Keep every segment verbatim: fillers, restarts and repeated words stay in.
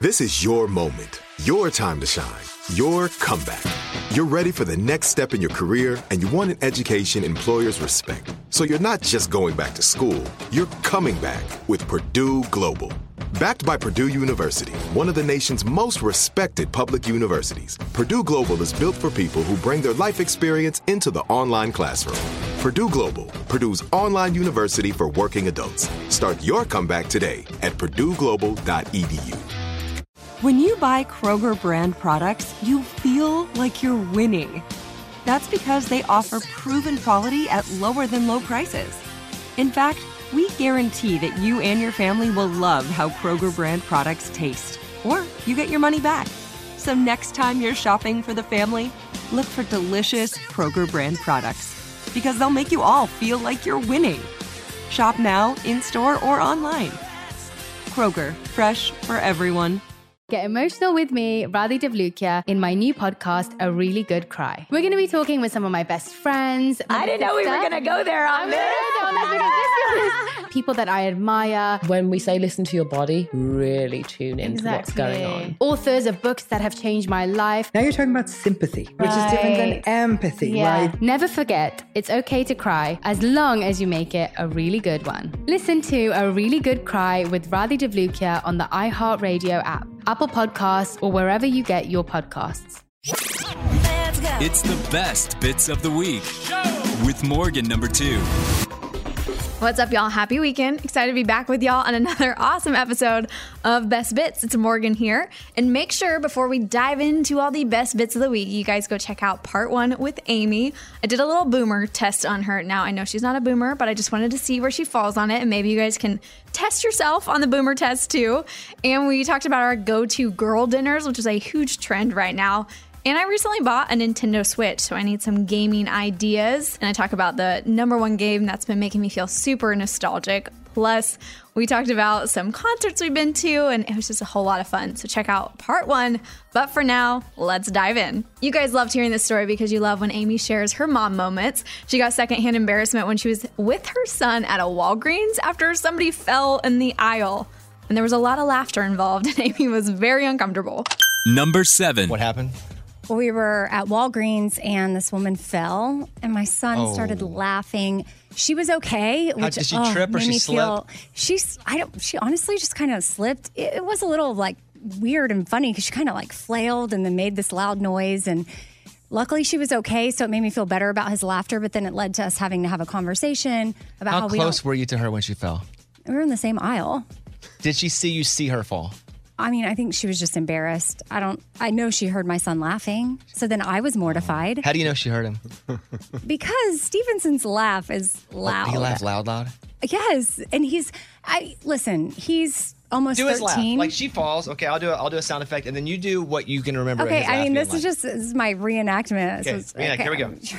This is your moment, your time to shine, your comeback. You're ready for the next step in your career, and you want an education employers respect. So you're not just going back to school, you're coming back with Purdue Global. Backed by Purdue University, one of the nation's most respected public universities, Purdue Global is built for people who bring their life experience into the online classroom. Purdue Global, Purdue's online university for working adults. Start your comeback today at purdue global dot e d u. When you buy Kroger brand products, you feel like you're winning. That's because they offer proven quality at lower than low prices. In fact, we guarantee that you and your family will love how Kroger brand products taste, or you get your money back. So next time you're shopping for the family, look for delicious Kroger brand products, because they'll make you all feel like you're winning. Shop now, in-store, or online. Kroger, fresh for everyone. Get emotional with me, Radhi Devlukia, in my new podcast, A Really Good Cry. We're going to be talking with some of my best friends. I didn't know we were going to go there on this. People that I admire. When we say listen to your body, really tune into Exactly. what's going on. Authors of books that have changed my life. Now you're talking about sympathy, which Right. is different than empathy, Yeah. right? Never forget, it's okay to cry as long as you make it a really good one. Listen to A Really Good Cry with Radhi Devlukia on the iHeartRadio app, Apple Podcasts, or wherever you get your podcasts. It's the best bits of the week with Morgan number two. What's up, y'all? Happy weekend. Excited to be back with y'all on another awesome episode of Best Bits. It's Morgan here. And make sure before we dive into all the best bits of the week, you guys go check out part one with Amy. I did a little boomer test on her. Now, I know she's not a boomer, but I just wanted to see where she falls on it. And maybe you guys can test yourself on the boomer test too. And we talked about our go-to girl dinners, which is a huge trend right now. And I recently bought a Nintendo Switch, so I need some gaming ideas. And I talk about the number one game that's been making me feel super nostalgic. Plus, we talked about some concerts we've been to, and it was just a whole lot of fun. So check out part one. But for now, let's dive in. You guys loved hearing this story because you love when Amy shares her mom moments. She got secondhand embarrassment when she was with her son at a Walgreens after somebody fell in the aisle. And there was a lot of laughter involved, and Amy was very uncomfortable. Number seven. What happened? We were at Walgreens and this woman fell and my son Oh. started laughing. She was okay. Which, did she oh, trip or made she me slip? Feel, she's, I don't, she honestly just kind of slipped. It, it was a little like weird and funny because she kind of like flailed and then made this loud noise. And luckily she was okay. So it made me feel better about his laughter. But then it led to us having to have a conversation about how, How we close don't, were you to her when she fell? we were in the same aisle. Did she see you see her fall? I mean, I think she was just embarrassed. I don't, I know she heard my son laughing. So then I was mortified How do you know she heard him? because Stevenson's laugh is loud. He laughed loud, loud. Yes. And he's, I listen, he's almost Do his laugh. thirteen. Like she falls. Okay, I'll do a, I'll do a sound effect, and then you do what you can remember. Okay, his I laugh mean, being this is like. just this is my reenactment. Okay, This is- reenact. Here we go. okay.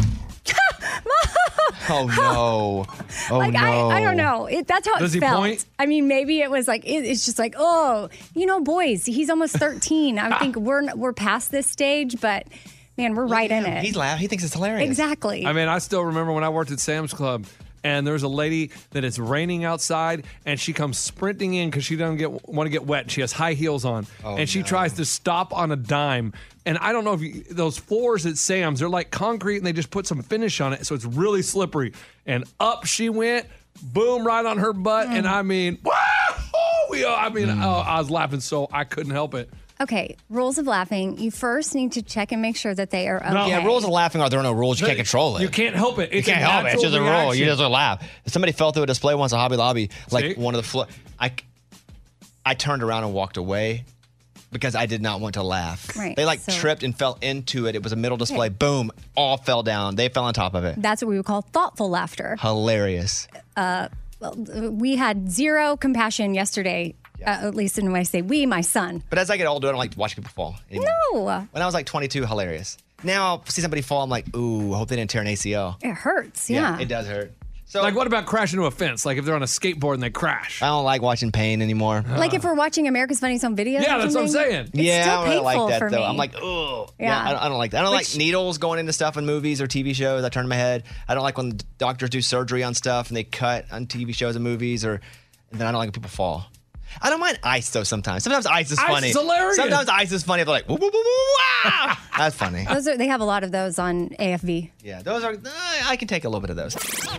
Oh no! Oh like no! I, I don't know. It, that's how Does it he felt. point? I mean, maybe it was like it, it's just like, oh, you know, boys. He's almost thirteen. I think we're we're past this stage, but man, we're right in it. He's laughing. He thinks it's hilarious. Exactly. I mean, I still remember when I worked at Sam's Club, and there's a lady that it's raining outside, and she comes sprinting in because she doesn't get want to get wet. She has high heels on, Oh, and she no. tries to stop on a dime. And I don't know if you, those floors at Sam's, they're like concrete, and they just put some finish on it, so it's really slippery. And up she went, boom, right on her butt. And I mean, woo! We, I mean, Mm. oh, I was laughing so I couldn't help it. Okay, rules of laughing. You first need to check and make sure that they are okay. No. Yeah, rules of laughing are there are no rules. You can't control it. You can't help it. You It's can't a help it. It's natural just a rule. You reaction. just laugh. If somebody fell through a display once at Hobby Lobby, like See? one of the floor, I, I turned around and walked away because I did not want to laugh. Right, They like so- tripped and fell into it. It was a middle display. Boom, all fell down. They fell on top of it. That's what we would call thoughtful laughter. Hilarious. We had zero compassion yesterday, uh, at least when I say we, my son. But as I get older, I don't like to watch people fall anymore. No, When I was like twenty-two, hilarious. Now, see somebody fall, I'm like, ooh, I hope they didn't tear an A C L. it hurts. Yeah. it does hurt. So Like, what about crashing into a fence? Like, if they're on a skateboard and they crash. I don't like watching pain anymore. Like if we're watching America's Funniest Home Videos. Yeah, or that's what I'm something, saying. It's yeah, still I don't really painful like that for though. me. I'm like, oh, yeah. Yeah. I, don't, I don't like that. I don't Which- like needles going into stuff in movies or T V shows. I turn my head. I don't like when doctors do surgery on stuff and they cut on T V shows and movies, or and then I don't like when people fall. I don't mind ice though. Sometimes, sometimes ice is Ice funny. is hilarious. Sometimes ice is funny. They're like, woo, woo, woo, woo, wah! That's funny. Those are, they have a lot of those on A F V. Yeah, those are. Uh, I can take a little bit of those.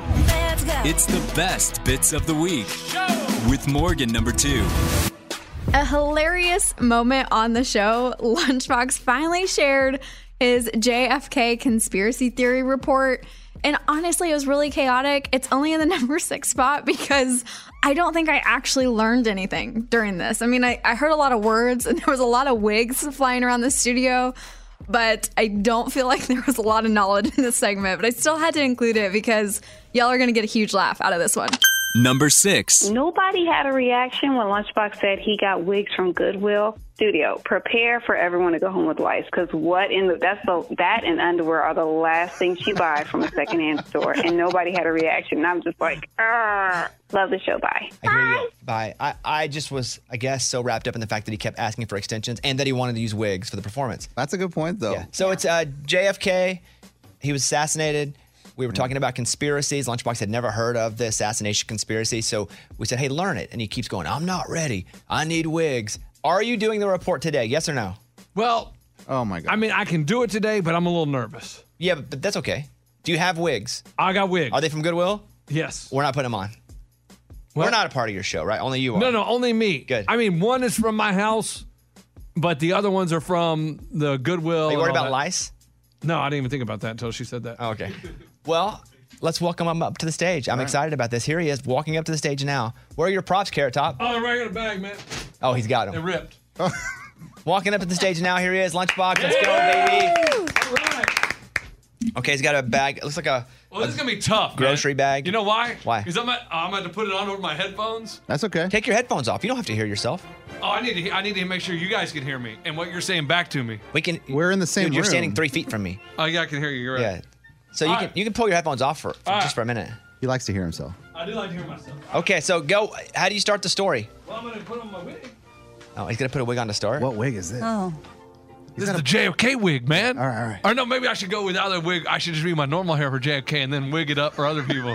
It's the best bits of the week with Morgan number two. A hilarious moment on the show. Lunchbox finally shared his J F K conspiracy theory report. And honestly, it was really chaotic. It's only in the number six spot because I don't think I actually learned anything during this. I mean, I, I heard a lot of words and there was a lot of wigs flying around the studio, but I don't feel like there was a lot of knowledge in this segment. But I still had to include it because y'all are going to get a huge laugh out of this one. Number six. Nobody had a reaction when Lunchbox said he got wigs from Goodwill. Studio, prepare for everyone to go home with lice, because what in the that's the that and underwear are the last things you buy from a secondhand store, and nobody had a reaction. And I'm just like, Arr. Love the show. Bye. I hear you. Bye. I, I just was, I guess, so wrapped up in the fact that he kept asking for extensions and that he wanted to use wigs for the performance. That's a good point, though. Yeah. So it's uh, J F K. He was assassinated. We were talking about conspiracies. Lunchbox had never heard of the assassination conspiracy. So we said, hey, learn it. And he keeps going, I'm not ready. I need wigs. Are you doing the report today? Yes or no? Well, oh my God. I mean, I can do it today, but I'm a little nervous. Yeah, but, but that's okay. Do you have wigs? I got wigs. Are they from Goodwill? Yes. We're not putting them on. What? We're not a part of your show, right? Only you are. No, no, only me. Good. I mean, one is from my house, but the other ones are from the Goodwill. Are you and worried all about that. lice? No, I didn't even think about that until she said that. Oh, okay. Well, let's welcome him up to the stage. I'm right. excited about this. Here he is, walking up to the stage now. Where are your props, Carrot Top? Oh, they're right in the bag, man. Oh, he's got them. They ripped. Walking up to the stage now. Here he is, Lunchbox. Let's go, baby. All right. Okay, he's got a bag. It looks like a Well, this is gonna be tough. grocery man. bag. You know why? Why? Because I'm at, I'm going to put it on over my headphones. That's okay. Take your headphones off. You don't have to hear yourself. Oh, I need to. he- I need to make sure you guys can hear me and what you're saying back to me. We can. We're in the same Dude, you're room. standing three feet from me. Oh, yeah, I can hear you. You're right. Yeah. So you All can right. you can pull your headphones off for, for All just right. for a minute. He likes to hear himself. I do like to hear myself. Okay, so go. How do you start the story? Well, I'm going to put on my wig. Oh, he's gonna put a wig on to start. What wig is this? Oh. This is the J F K wig, man. All right, all right. Or no, maybe I should go without a wig. I should just be my normal hair for J F K and then wig it up for other people.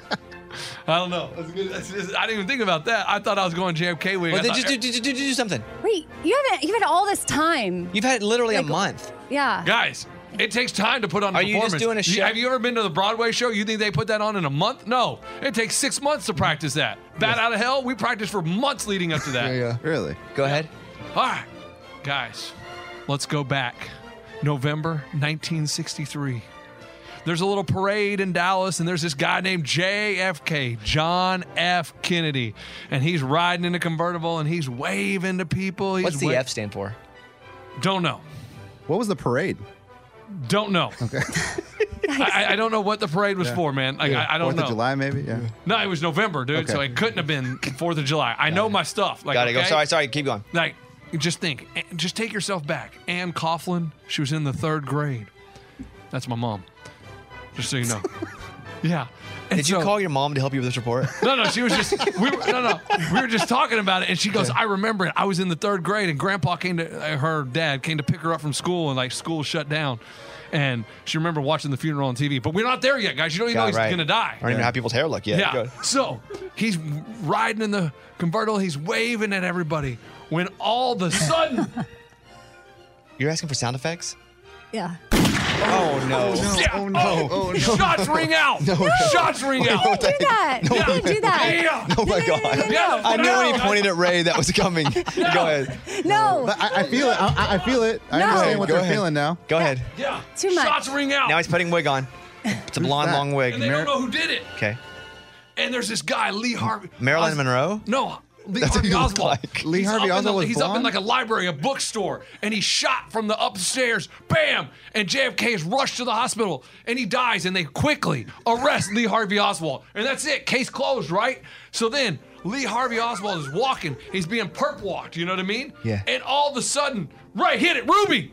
I don't know. That's good. That's just- I didn't even think about that. I thought I was going J F K wig. Well, I then thought- just do, do, do, do, do something. Wait, you haven't, you've had all this time. You've had literally Like- a month. Yeah. Guys, it takes time to put on a Are you performance. just doing a show? Have you ever been to the Broadway show? You think they put that on in a month? No. It takes six months to practice that. Bat Out of Hell, we practiced for months leading up to that. yeah. Really? Go ahead. All right, guys, let's go back. November nineteen sixty-three. There's a little parade in Dallas, and there's this guy named J F K, John F. Kennedy, and he's riding in a convertible, and he's waving to people. He's What's the wa- F stand for? Don't know. What was the parade? Don't know. Okay. I, I don't know what the parade was Yeah. for, man. Like, I, I don't Fourth know. of July, maybe? Yeah. No, it was November, dude, Okay. so it couldn't have been Fourth of July. I know my stuff. Like, Got it. Go. okay? Sorry, sorry. Keep going. Like, just think, eh, just take yourself back. Ann Coughlin, she was in the third grade. That's my mom. Just so you know. Yeah. And Did you so- call your mom to help you with this report? No, no, she was just we were, no, no, we were just talking about it, and she goes, "I remember it. I was in the third grade, and Grandpa came to uh, her dad came to pick her up from school, and like school shut down." And she remembered watching the funeral on T V. But we're not there yet, guys. You don't even know God, he's right. gonna die. I don't even know how people's hair look yet. Yeah. Go. So he's riding in the convertible. He's waving at everybody. When all of a sudden, You're asking for sound effects? Yeah. Oh no! yeah, Oh, no. Oh, no. shots ring out. Shots ring out. Don't do that. You can't do that. Yeah. Oh my God! Yeah, I knew when he no. pointed at Ray that was coming. Go ahead. No. But I, I feel it. I, I feel it. I No. understand what Go they're ahead. feeling now. Go ahead. Yeah. Too much. Shots ring out. Now he's putting wig on. It's a blonde, that? long wig. and they don't know who did it. Okay. And there's this guy, Lee Harvey. Marilyn Os- Monroe? No, Lee That's what Harvey he looked Oswald. like. Lee He's Harvey up in the- Oswald was He's up in blonde? like a library, a bookstore, and he's shot from the upstairs. Bam! And J F K is rushed to the hospital, and he dies, and they quickly arrest Lee Harvey Oswald. And that's it. Case closed, right? So then Lee Harvey Oswald is walking. He's being perp walked. You know what I mean? Yeah. And all of a sudden, right, hit it, Ruby.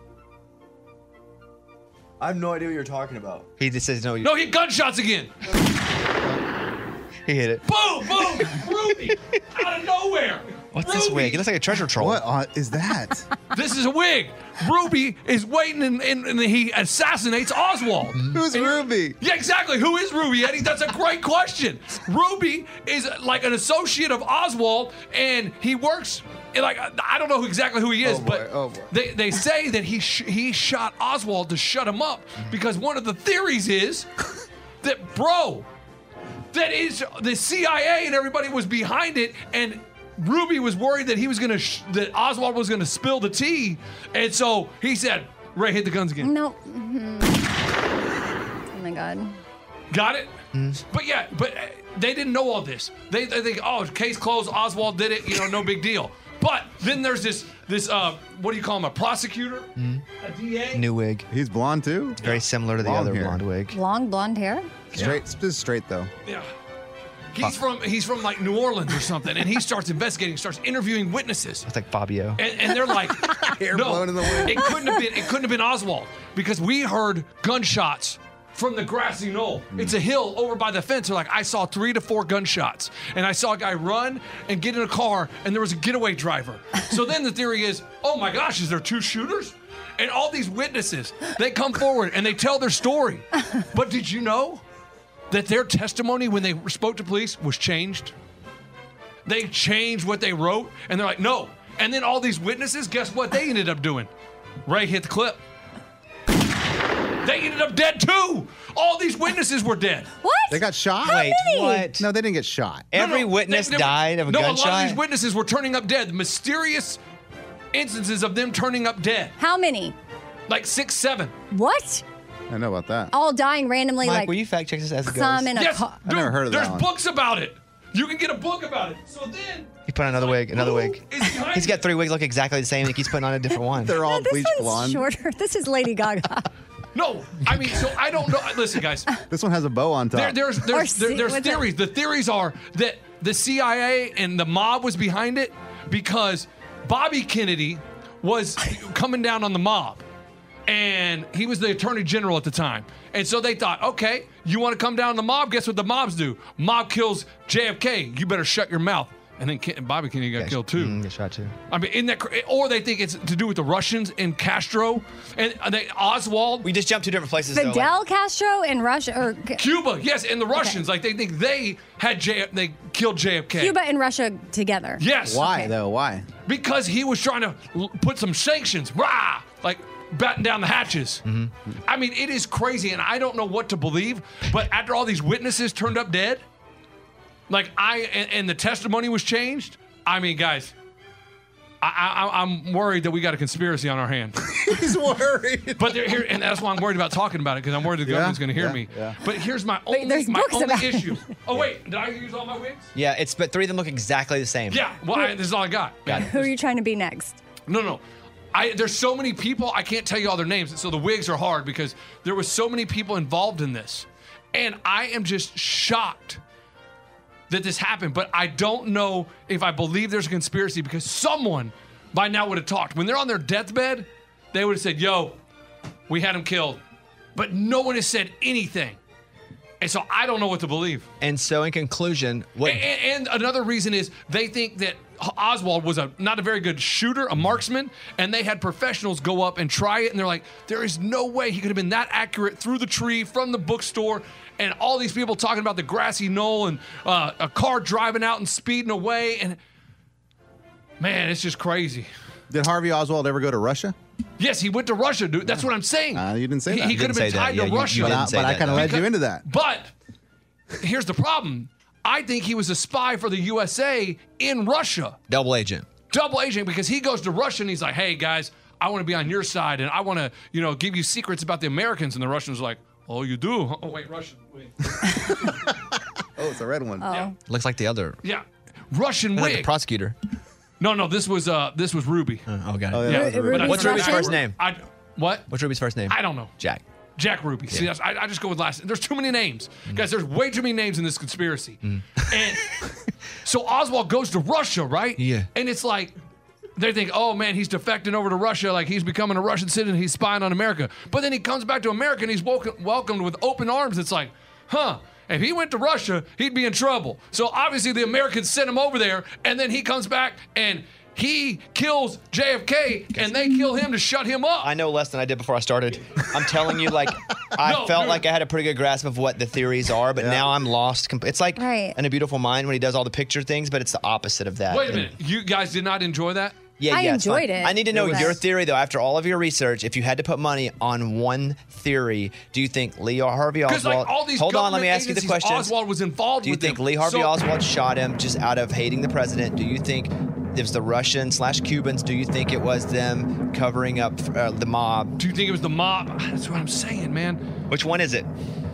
I have no idea what you're talking about. He just says no. No, he gunshots again. He hit it. Boom, boom, Ruby, out of nowhere. What's this Ruby. wig? It looks like a treasure troll. What uh, is that? This is a wig. Ruby is waiting and, and, and he assassinates Oswald. Who's And- Ruby? Yeah, exactly. Who is Ruby, Eddie? That's a great question. Ruby is like an associate of Oswald, and he works. Like I don't know exactly who he is, Oh, boy. but Oh, boy. they they say that he sh- he shot Oswald to shut him up because one of the theories is that bro, that is the C I A and everybody was behind it, and Ruby was worried that he was gonna sh- that Oswald was gonna spill the tea, and so he said, "Ray, hit the guns again." No. Mhm. Oh my God. Got it? But yeah, but uh, they didn't know all this. They, they think, oh, case closed. Oswald did it. You know, no big deal. But then there's this this uh, what do you call him? A prosecutor, a D A. New wig. He's blonde too. It's very similar to the Long other hair. blonde wig. Long blonde hair. Straight, just straight though. Yeah. He's from he's from like New Orleans or something, and he starts investigating, starts interviewing witnesses, It's like Fabio. and, and they're like, Hair no, blown in the wind. it couldn't have been it couldn't have been Oswald because we heard gunshots from the grassy knoll. It's a hill over by the fence. They're like, I saw three to four gunshots, and I saw a guy run and get in a car, and there was a getaway driver. So then the theory is, oh my gosh, is there two shooters? And all these witnesses, they come forward and they tell their story. But did you know that their testimony when they spoke to police was changed? They changed what they wrote, and they're like, no. And then all these witnesses, guess what they ended up doing? Ray hit the clip. They ended up dead too. All these witnesses were dead. What? They got shot. How Wait, many? what? No, they didn't get shot. No, Every no, witness they- they- died of a no, gunshot? a lot of these witnesses were turning up dead. Mysterious instances of them turning up dead. How many? Like six, seven. What? I know about that. All dying randomly, Mike, like will you fact check this as it goes? some in a Yes, car. dude, never heard of that there's one. books about it. You can get a book about it. So then He put on another wig, another who wig. is behind He's got it? three wigs look exactly the same. He keeps putting on a different one. They're all This bleached one's blonde. shorter. This is Lady Gaga. No, I mean, so I don't know. Listen, guys. This one has a bow on top. There, there's Or there's there, see- there's what's theories. The theories are that the C I A and the mob was behind it because Bobby Kennedy was coming down on the mob, and he was the attorney general at the time. And so they thought, okay, you want to come down on the mob? Guess what the mobs do? Mob kills J F K. You better shut your mouth. And then Ken- Bobby Kennedy got killed too. Mm, get shot too. I mean, in that, cr- or they think it's to do with the Russians and Castro and uh, they Oswald. We just jumped two different places. though, like- Fidel Castro in Russia, or Cuba, yes, and the Russians, like they think they had J, they killed J F K. Cuba and Russia together. Yes. Why though? Why? Because he was trying to l- put some sanctions, rah, like batten down the hatches. I mean, it is crazy, and I don't know what to believe. But after all these witnesses turned up dead, like I and, and the testimony was changed. I mean, guys. I, I, I'm worried that we got a conspiracy on our hands. He's worried. But they're here, and that's why I'm worried about talking about it because I'm worried the Yeah, government's going to hear yeah, me. yeah. But here's my Wait, only, there's my books only about it. issue. Oh wait, did I use all my wigs? Yeah, it's but three of them look exactly the same. Yeah. Well, I, this is all I got. Got it. Who are you trying to be next? No, no. I, there's so many people, I can't tell you all their names. So the wigs are hard because there was so many people involved in this. And I am just shocked that this happened. But I don't know if I believe there's a conspiracy because someone by now would have talked. When they're on their deathbed, they would have said, yo, we had him killed. But no one has said anything. And so I don't know what to believe. And so, in conclusion, what? And, and another reason is they think that Oswald was a not a very good shooter, a marksman, and they had professionals go up and try it, and they're like, there is no way he could have been that accurate through the tree from the bookstore, and all these people talking about the grassy knoll and uh, a car driving out and speeding away, and man, it's just crazy. Did Harvey Oswald ever go to Russia? Yes, he went to Russia, dude. That's what I'm saying. Uh, you didn't say he, that. He You could have didn't been say that. tied Yeah, to you- Russia. you But, didn't I, say but I that, kind of though. led you into that. But here's the problem. I think he was a spy for the U S A in Russia. Double agent. Double agent because he goes to Russia and he's like, hey, guys, I want to be on your side and I want to, you know, give you secrets about the Americans. And the Russians are like, oh, you do? huh? Oh, wait, Russian. Wait. Oh, it's a red one. Yeah. Looks like the other. Yeah. Russian Like the wig. prosecutor. no, no, this was uh, this was Ruby. Oh, got it. Oh, yeah, Yeah. that was a Ruby's red one. What's Ruby's Russian? first name? I, what? What's Ruby's first name? I don't know. Jack. Jack Ruby. See, that's, I, I just go with last. There's too many names, guys. There's way too many names in this conspiracy. And so Oswald goes to Russia, right? Yeah. And it's like they think, oh man, he's defecting over to Russia, like he's becoming a Russian citizen. He's spying on America. But then he comes back to America and he's welcome, welcomed with open arms. It's like, huh? If he went to Russia, he'd be in trouble. So obviously the Americans sent him over there, and then he comes back and he kills J F K, and they kill him to shut him up. I know less than I did before I started. I'm telling you, like, I No, felt dude. like I had a pretty good grasp of what the theories are, but now I'm lost. comp- It's like Right. in A Beautiful Mind when he does all the picture things, but it's the opposite of that. Wait a And- minute. You guys did not enjoy that? Yeah, I yeah, it's enjoyed fine. it. I need to know It was- your theory, though. After all of your research, if you had to put money on one theory, do you think Lee Harvey Because Oswald? like all these hold on, let me government ask you the agencies, question. Oswald was involved Do you with think them. Lee Harvey So- Oswald shot him just out of hating the president? Do you think it was the Russians slash Cubans? Do you think it was them covering up uh, the mob? Do you think it was the mob? That's what I'm saying, man. Which one is it?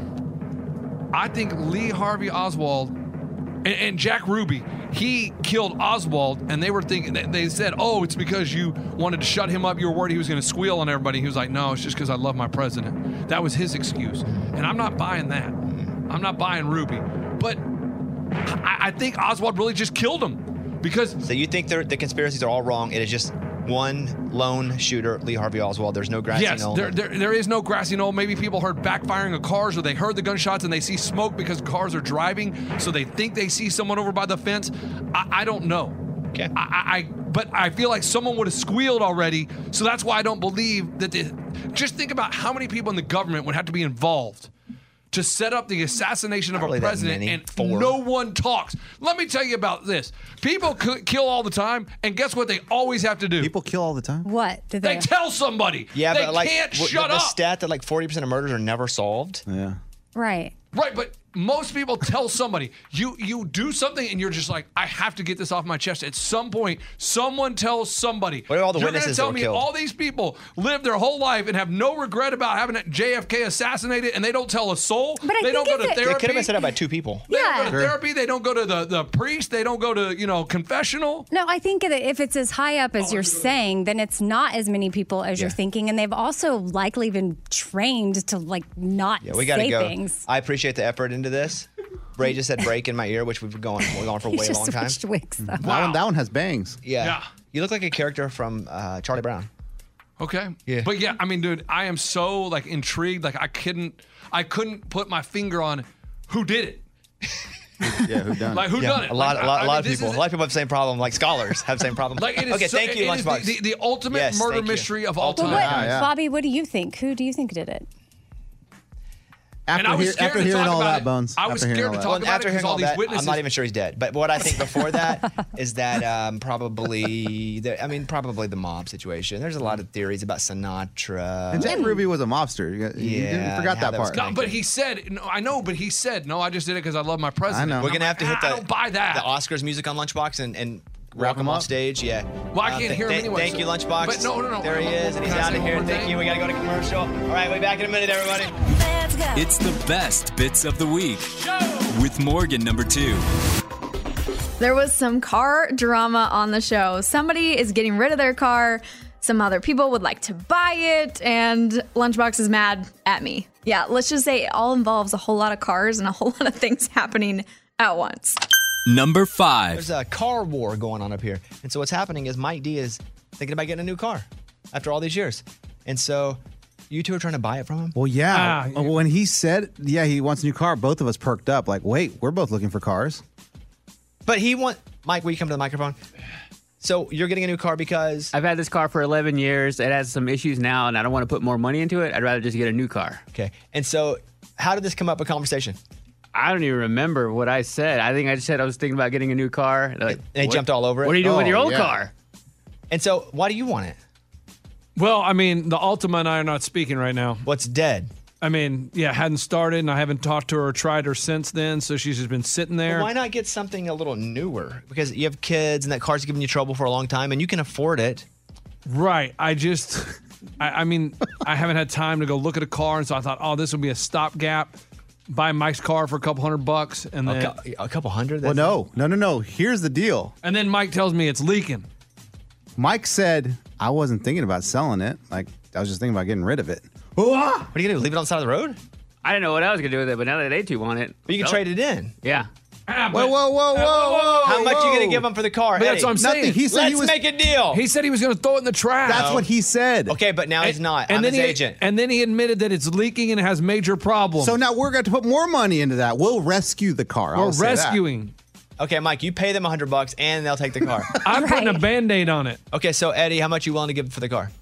I think Lee Harvey Oswald and, and Jack Ruby, he killed Oswald, and they were thinking, they- they said, oh, it's because you wanted to shut him up. You were worried he was going to squeal on everybody. He was like, no, it's just because I love my president. That was his excuse. And I'm not buying that. I'm not buying Ruby. But I, I think Oswald really just killed him because. So you think they're- the conspiracies are all wrong? It is just one lone shooter, Lee Harvey Oswald. There's no grassy Yes, knoll. there, there, there is no grassy knoll. Maybe people heard backfiring of cars, or they heard the gunshots and they see smoke because cars are driving, so they think they see someone over by the fence. I, I don't know. Okay. I, I, I but I feel like someone would have squealed already, so that's why I don't believe that. The, just think about how many people in the government would have to be involved to set up the assassination of Not a really that president, many. and Four. no one talks. Let me tell you about this. People c- kill all the time, and guess what they always have to do? People kill all the time. What did They they? tell somebody. Yeah, they but like can't w- shut the, the up. stat that like forty percent of murders are never solved. Yeah. Right. Right, but most people tell somebody. You you do something and you're just like, I have to get this off my chest. At some point, someone tells somebody. What are all the You're witnesses gonna tell that were me killed? all these people live their whole life and have no regret about having J F K assassinated, and they don't tell a soul. But I they don't think go to it's a- It therapy. could have been set up by two people. They don't Yeah. go to therapy. They don't go to the, the priest. They don't go to, you know, confessional. No, I think that if it's as high up Oh, as you're saying, then it's not as many people as you're Yeah. thinking, and they've also likely been trained to like not Yeah, we got to say go. things. I appreciate the effort into this. Ray just said break in my ear, which we've been going, we're going for He way a just long time. switched wigs though. That one, that one has bangs. Yeah. Yeah. You look like a character from uh, Charlie Brown. Okay. Yeah. But yeah, I mean, dude, I am so like intrigued. Like I couldn't, I couldn't put my finger on who did it. Yeah, who done? Like who Yeah, done it? a lot, Like, a lot, I- a I lot mean, of this people. is- A lot of people have the same problem. Like scholars have the same problem. Like it is okay, so- thank you, it is Lunchbox. the, the, the ultimate Yes, murder thank you. mystery of all Ultimate. time. Well, what, Yeah, yeah. Bobby, what do you think? Who do you think did it? And I After, was hear, scared after to hearing talk all about that, it. Bones. I was after hearing scared all to that. talk Well, about after it hearing because all all these that, witnesses. I'm not even sure he's dead. But what I think before that is that um, probably, the, I mean, probably the mob situation. There's a lot of theories about Sinatra. And Jack Ruby was a mobster. You, got- you- you Yeah, forgot and how that that was part. No, but he said, no, I know, but he said, no, I just did it because I love my president. I know. We're gonna have to hit I the, don't buy that. the Oscars music on Lunchbox and, and Wrap walk him him off up? stage. Yeah. Well, I Uh, can't th- hear him th- anyway, Thank so- you, Lunchbox. but no, no, no. There he is, and he's Can I out say of one here. more Thank thing? you. We gotta go to commercial. All right, we'll be back in a minute, everybody. It's the best bits of the week with Morgan number two. There was some car drama on the show. Somebody is getting rid of their car. Some other people would like to buy it, and Lunchbox is mad at me. Yeah, let's just say it all involves a whole lot of cars and a whole lot of things happening at once. Number five. There's a car war going on up here. And so what's happening is Mike D is thinking about getting a new car after all these years. And so you two are trying to buy it from him? Well, yeah. Ah, When he said, yeah, he wants a new car, both of us perked up. Like, wait, we're both looking for cars. But he want Mike, will you come to the microphone? So you're getting a new car because I've had this car for eleven years. It has some issues now, and I don't want to put more money into it. I'd rather just get a new car. Okay. And so how did this come up a conversation? I don't even remember what I said. I think I just said I was thinking about getting a new car. Like, And they what- jumped all over it? What are you doing with Oh, your old yeah. car? And so why do you want it? Well, I mean, the Ultima and I are not speaking right now. What's dead? I mean, yeah, hadn't started, and I haven't talked to her or tried her since then, so she's just been sitting there. Well, why not get something a little newer? Because you have kids and that car's giving you trouble for a long time and you can afford it. Right. I just, I, I mean, I haven't had time to go look at a car, and so I thought, oh, this will be a stopgap. Buy Mike's car for a couple hundred bucks, and then A, cou- a couple hundred? Well, That's- no, no, no, no. Here's the deal. and then Mike tells me it's leaking. Mike said, I wasn't thinking about selling it. Like, I was just thinking about getting rid of it. What are you going to do? Leave it on the side of the road? I didn't know what I was gonna do with it, but now that they two want it, But you can sell trade it in. Yeah. Ah, Whoa, whoa, whoa, whoa, whoa! How much you whoa. gonna give him for the car? But that's Eddie? what I'm saying. Nothing. He said Let's he was. make a deal. He said he was going to throw it in the trash. That's what he said. Okay, but now he's not. And I'm then his he, agent. And then he admitted that it's leaking and it has major problems. So now we're going to put more money into that. We'll rescue the car. We're I'll say that. rescuing. Okay, Mike, you pay them a hundred bucks and they'll take the car. I'm putting a Right. Band-Aid on it. Okay, so Eddie, how much you willing to give for the car?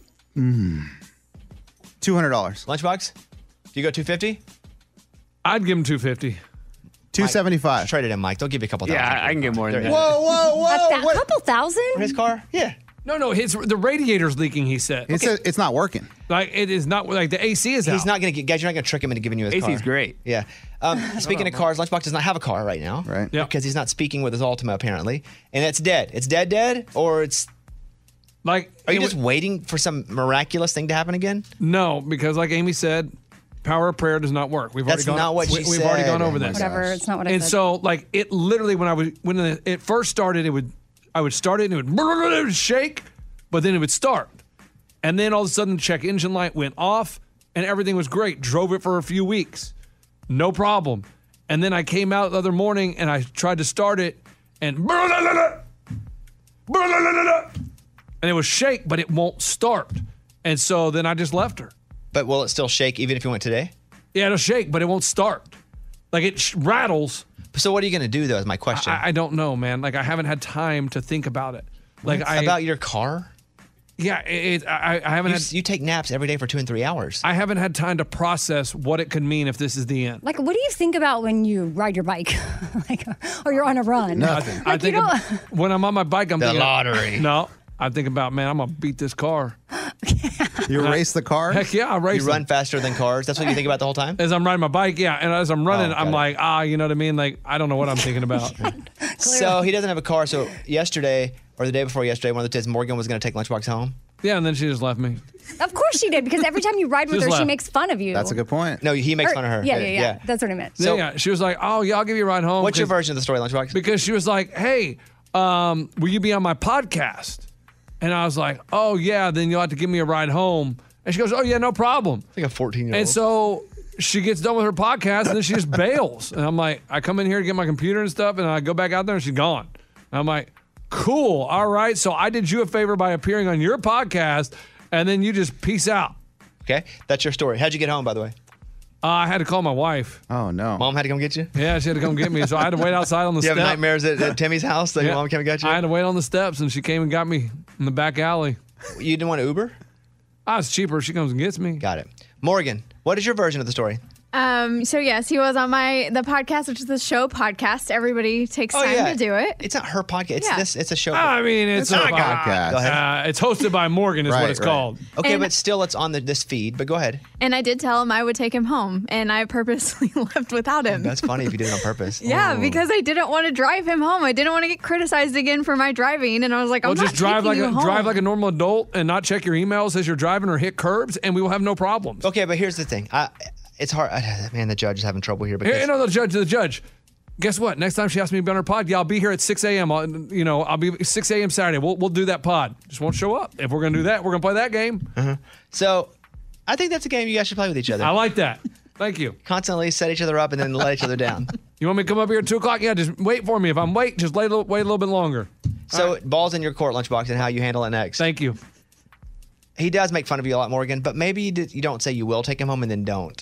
Two hundred dollars. Lunchbox? Do you go two fifty? I'd give him two fifty. Two seventy five. Trade it in, Mike. They'll give you a couple Yeah, thousand. I, I can get more than There that. you go. Whoa, whoa, A whoa! thou- What? couple thousand? For his car? Yeah. No, no, his the radiator's leaking. He said. He said it's not working. Like it is not like the A C is out. He's not going to get, guys, you're not going to trick him into giving you his A car. C's great. Yeah. Um, speaking of cars, Lunchbox does not have a car right now. Right. Yep. Because he's not speaking with his Altima, apparently. And it's dead. It's dead, dead? Or it's. Like, Are you it just wa- waiting for some miraculous thing to happen again? no, because like Amy said, power of prayer does not work. We've That's already gone. not what we, she We've already said. gone over Oh my this. Whatever. It's not what I And said. so, like, it literally when I was when it first started, it would I would start it and it would, it would shake, but then it would start, and then all of a sudden the check engine light went off and everything was great. Drove it for a few weeks, no problem, and then I came out the other morning and I tried to start it and and it was shake, but it won't start, and so then I just left her. But will it still shake even if you went today? Yeah, it'll shake, but it won't start. Like it sh- rattles. So what are you going to do, though, is my question. I, I don't know, man. Like I haven't had time to think about it. Like What? I About your car? yeah, it, it, I, I haven't You, had you take naps every day for two and three hours. I haven't had time to process what it could mean if this is the end. Like, what do you think about when you ride your bike, like, or you're on a run? Nothing. I Like, you think don't- ab- when I'm on my bike, I'm The thinking lottery. No, I think about man, I'm gonna beat this car. You race the car? Heck yeah, I race. You run them. faster than cars. That's what you think about the whole time? As I'm riding my bike, yeah, and as I'm running, Oh, got I'm it. like, ah, you know what I mean? Like I don't know what I'm thinking about. So he doesn't have a car. So yesterday or the day before yesterday, one of the days Morgan was going to take Lunchbox home. Yeah, and then she just left me. Of course she did, because every time you ride with Just her, she left. makes fun of you. That's a good point. No, he makes Or- fun of her. Yeah, yeah, yeah, That's what I meant. So- yeah, yeah. She was like, oh yeah, I'll give you a ride home. What's your 'cause- version of the story, Lunchbox? Because she was like, hey, um, will you be on my podcast? And I was like, oh, yeah, then you'll have to give me a ride home. And she goes, oh, yeah, no problem. Like a fourteen-year-old. And so she gets done with her podcast and then she just bails. And I'm like, I come in here to get my computer and stuff and I go back out there and she's gone. And I'm like, cool. All right. So I did you a favor by appearing on your podcast and then you just peace out. Okay, that's your story. How'd you get home, by the way? Uh, I had to call my wife. Oh, no. Mom had to come get you? Yeah, she had to come get me. So I had to wait outside on the Do you have step. nightmares at, at Timmy's house that your mom came and got you? I had to wait on the steps and she came and got me in the back alley. You didn't want to Uber? Ah, it's cheaper. She comes and gets me. Got it. Morgan, what is your version of the story? Um, so yes, he was on my the podcast, which is the show podcast. Everybody takes Oh, time yeah. to do it. It's not her podcast. It's Yeah. this. It's a show. I mean, it's, It's a a podcast. Go ahead. Uh, it's hosted by Morgan, is Right, what it's right. called. Okay, And- but still, it's on the, this feed. But go ahead. And I did tell him I would take him home, and I purposely left without him. That's funny if you did it on purpose. Yeah, because I didn't want to drive him home. I didn't want to get criticized again for my driving, and I was like, I'm Well, not just drive taking like you a home. drive like a normal adult and not check your emails as you're driving or hit curbs, and we will have no problems. Okay, but here's the thing. I, it's hard. I, man, the judge is having trouble here because Here, you know, the judge, the judge. Guess what? Next time she asks me to be on her pod, yeah, I'll be here at six a.m. I'll, you know, I'll be six a.m. Saturday. We'll we'll do that pod. Just won't show up. If we're gonna do that, we're gonna play that game. so. I think that's a game you guys should play with each other. I like that. Thank you. Constantly set each other up and then let each other down. You want me to come up here at two o'clock? Yeah, just wait for me. If I'm late, just wait a little, wait a little bit longer. So balls in your court, Lunchbox, and how you handle it next. Thank you. He does make fun of you a lot, Morgan, but maybe you, did, you don't say you will take him home and then don't.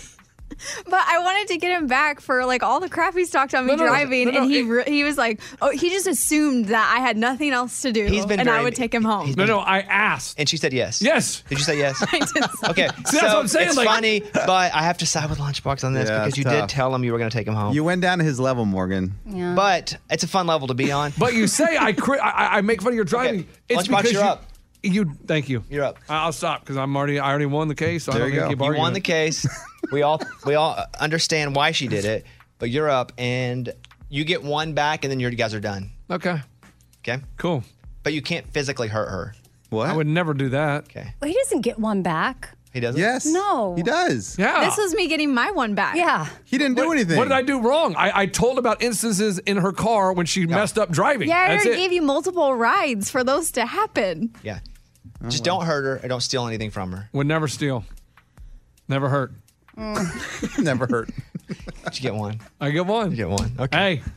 But I wanted to get him back for like all the crap he's talked on me No, no, driving, no, no, and he it- re- he was like, oh, he just assumed that I had nothing else to do, He's been and very- I would take him home. he's No, no, I asked. And she said yes. Yes. Did you say yes? I did say- Okay. See, that's what I'm saying, It's like- funny, but I have to side with Lunchbox on this Yeah, because it's you tough. did tell him you were going to take him home. You went down to his level, Morgan. Yeah. But it's a fun level to be on. But you say I cri- I, I make fun of your driving. Okay. It's Lunchbox, because you're you, up. You thank you. You're up. I'll stop because I'm already I already won the case. So I There don't you need to go. keep You arguing. won the case. We all we all understand why she did it, but you're up and you get one back, and then you guys are done. Okay, Okay. cool. But you can't physically hurt her. What? I would never do that. Okay. Well, he doesn't get one back. He doesn't. Yes. No. He does. Yeah. This was me getting my one back. Yeah. He didn't do anything. What did I do wrong? I, I told about instances in her car when she messed up driving. Yeah, I That's already it. gave you multiple rides for those to happen. Yeah. Just don't hurt her and don't steal anything from her. Would never steal. Never hurt. Never hurt. Did you get one? I get one. You get one. Okay. Hey,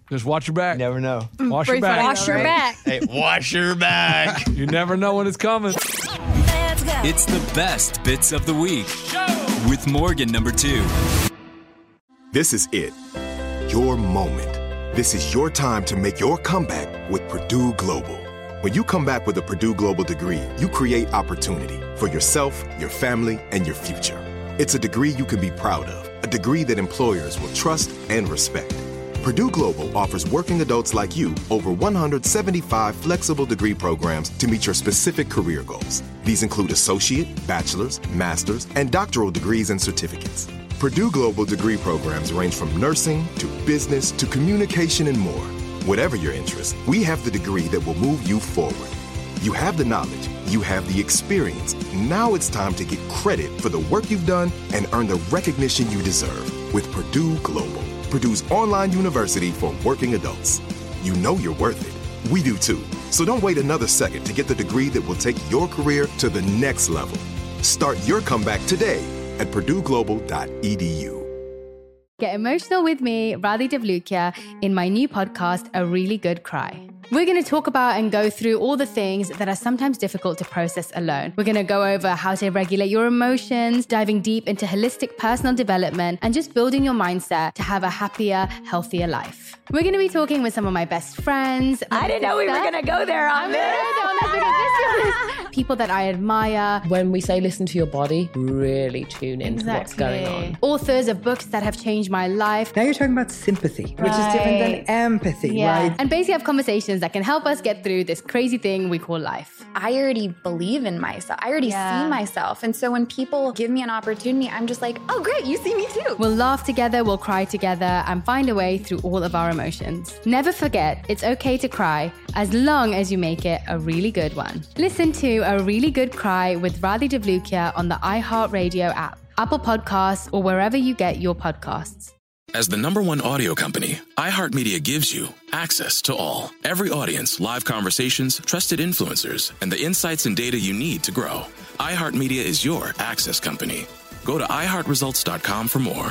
Just watch your back. You never know. Wash your Pretty back. funny Wash though, your right? back. Hey, wash your back. You never know when it's coming. It's the best bits of the week with Morgan number two. This is it. Your moment. This is your time to make your comeback with Purdue Global. When you come back with a Purdue Global degree, you create opportunity for yourself, your family, and your future. It's a degree you can be proud of, a degree that employers will trust and respect. Purdue Global offers working adults like you over one hundred seventy-five flexible degree programs to meet your specific career goals. These include associate, bachelor's, master's, and doctoral degrees and certificates. Purdue Global degree programs range from nursing to business to communication and more. Whatever your interest, we have the degree that will move you forward. You have the knowledge, you have the experience. Now it's time to get credit for the work you've done and earn the recognition you deserve with Purdue Global, Purdue's online university for working adults. You know you're worth it. We do too. So don't wait another second to get the degree that will take your career to the next level. Start your comeback today at purdue global dot e d u. Get emotional with me, Radhi Devlukia, in my new podcast, A Really Good Cry. We're going to talk about and go through all the things that are sometimes difficult to process alone. We're going to go over how to regulate your emotions, diving deep into holistic personal development, and just building your mindset to have a happier, healthier life. We're going to be talking with some of my best friends. I didn't know we were going to go there on this. People that I admire. When we say listen to your body, really tune into what's going on. Authors of books that have changed my life. Now you're talking about sympathy, which is different than empathy, Yeah. right? And basically have conversations that can help us get through this crazy thing we call life. I already believe in myself. I already Yeah. see myself. And so when people give me an opportunity, I'm just like, oh, great, you see me too. We'll laugh together, we'll cry together, and find a way through all of our emotions. Never forget, it's okay to cry, as long as you make it a really good one. Listen to A Really Good Cry with Radhi Devlukia on the iHeartRadio app, Apple Podcasts, or wherever you get your podcasts. As the number one audio company, iHeartMedia gives you access to all. Every audience, live conversations, trusted influencers, and the insights and data you need to grow. iHeartMedia is your access company. Go to i heart results dot com for more.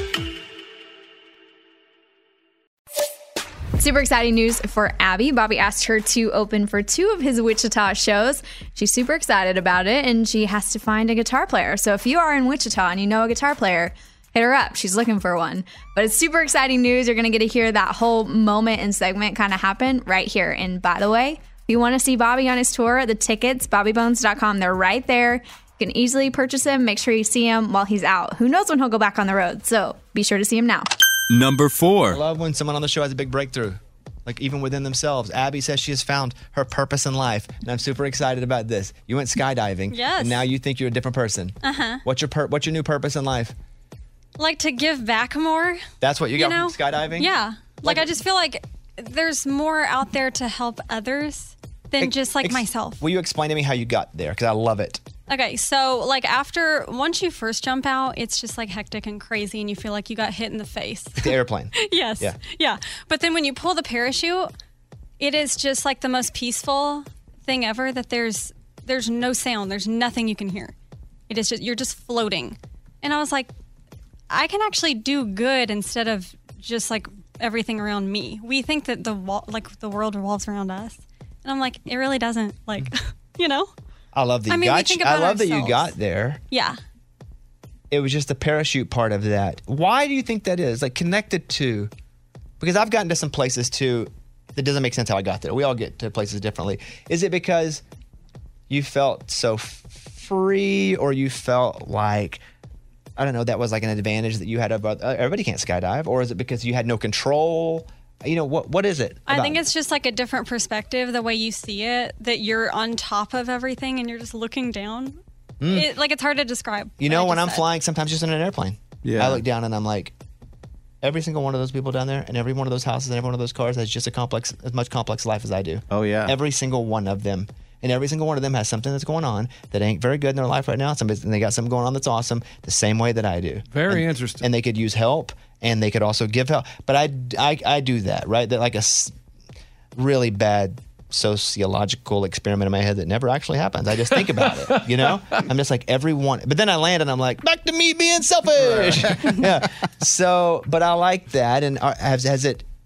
Super exciting news for Abby. Bobby asked her to open for two of his Wichita shows. She's super excited about it, and she has to find a guitar player. So if you are in Wichita and you know a guitar player, hit her up. She's looking for one. But it's super exciting news. You're going to get to hear that whole moment and segment kind of happen right here. And by the way, if you want to see Bobby on his tour, the tickets, bobby bones dot com, they're right there. You can easily purchase them. Make sure you see him while he's out. Who knows when he'll go back on the road? So be sure to see him now. Number four. I love when someone on the show has a big breakthrough, like even within themselves. Abby says she has found her purpose in life, and I'm super excited about this. You went skydiving, Yes. and now you think you're a different person. Uh-huh. What's your pur- What's your new purpose in life? Like to give back more. That's what you got know? from skydiving? Yeah. Like, I just feel like there's more out there to help others than Ex- just like ex- myself. Will you explain to me how you got there? Because I love it. Okay, so like after once you first jump out, it's just like hectic and crazy, and you feel like you got hit in the face. The airplane. Yes. Yeah. Yeah. But then when you pull the parachute, it is just like the most peaceful thing ever. That there's there's no sound, there's nothing you can hear. It is just you're just floating, and I was like, I can actually do good instead of just like everything around me. We think that the wall, like the world revolves around us, and I'm like, it really doesn't. Like, you know. I love that you I mean, we got think you- I about love that you ourselves. got there. Yeah. It was just the parachute part of that. Why do you think that is? Like connected to, because I've gotten to some places too that doesn't make sense how I got there. We all get to places differently. Is it because you felt so f- free, or you felt like, I don't know, that was like an advantage that you had about, uh, everybody can't skydive, or is it because you had no control? You know, what? what is it? I about think it? it's just like a different perspective, the way you see it, that you're on top of everything and you're just looking down. Mm. It, like, it's hard to describe. You what know, I when just I'm said. flying, sometimes just in an airplane, Yeah. I look down and I'm like, every single one of those people down there, and every one of those houses, and every one of those cars has just a complex, as much complex life as I do. Oh yeah. Every single one of them, and every single one of them has something that's going on that ain't very good in their life right now. Somebody, and they got something going on that's awesome, the same way that I do. Very And- interesting. And they could use help, and they could also give help. But I, I, I do that, right? That like a s- really bad sociological experiment in my head that never actually happens. I just think about it, you know? I'm just like everyone, but then I land and I'm like, back to me being selfish. Yeah. So, but I like that. And are- has, has it,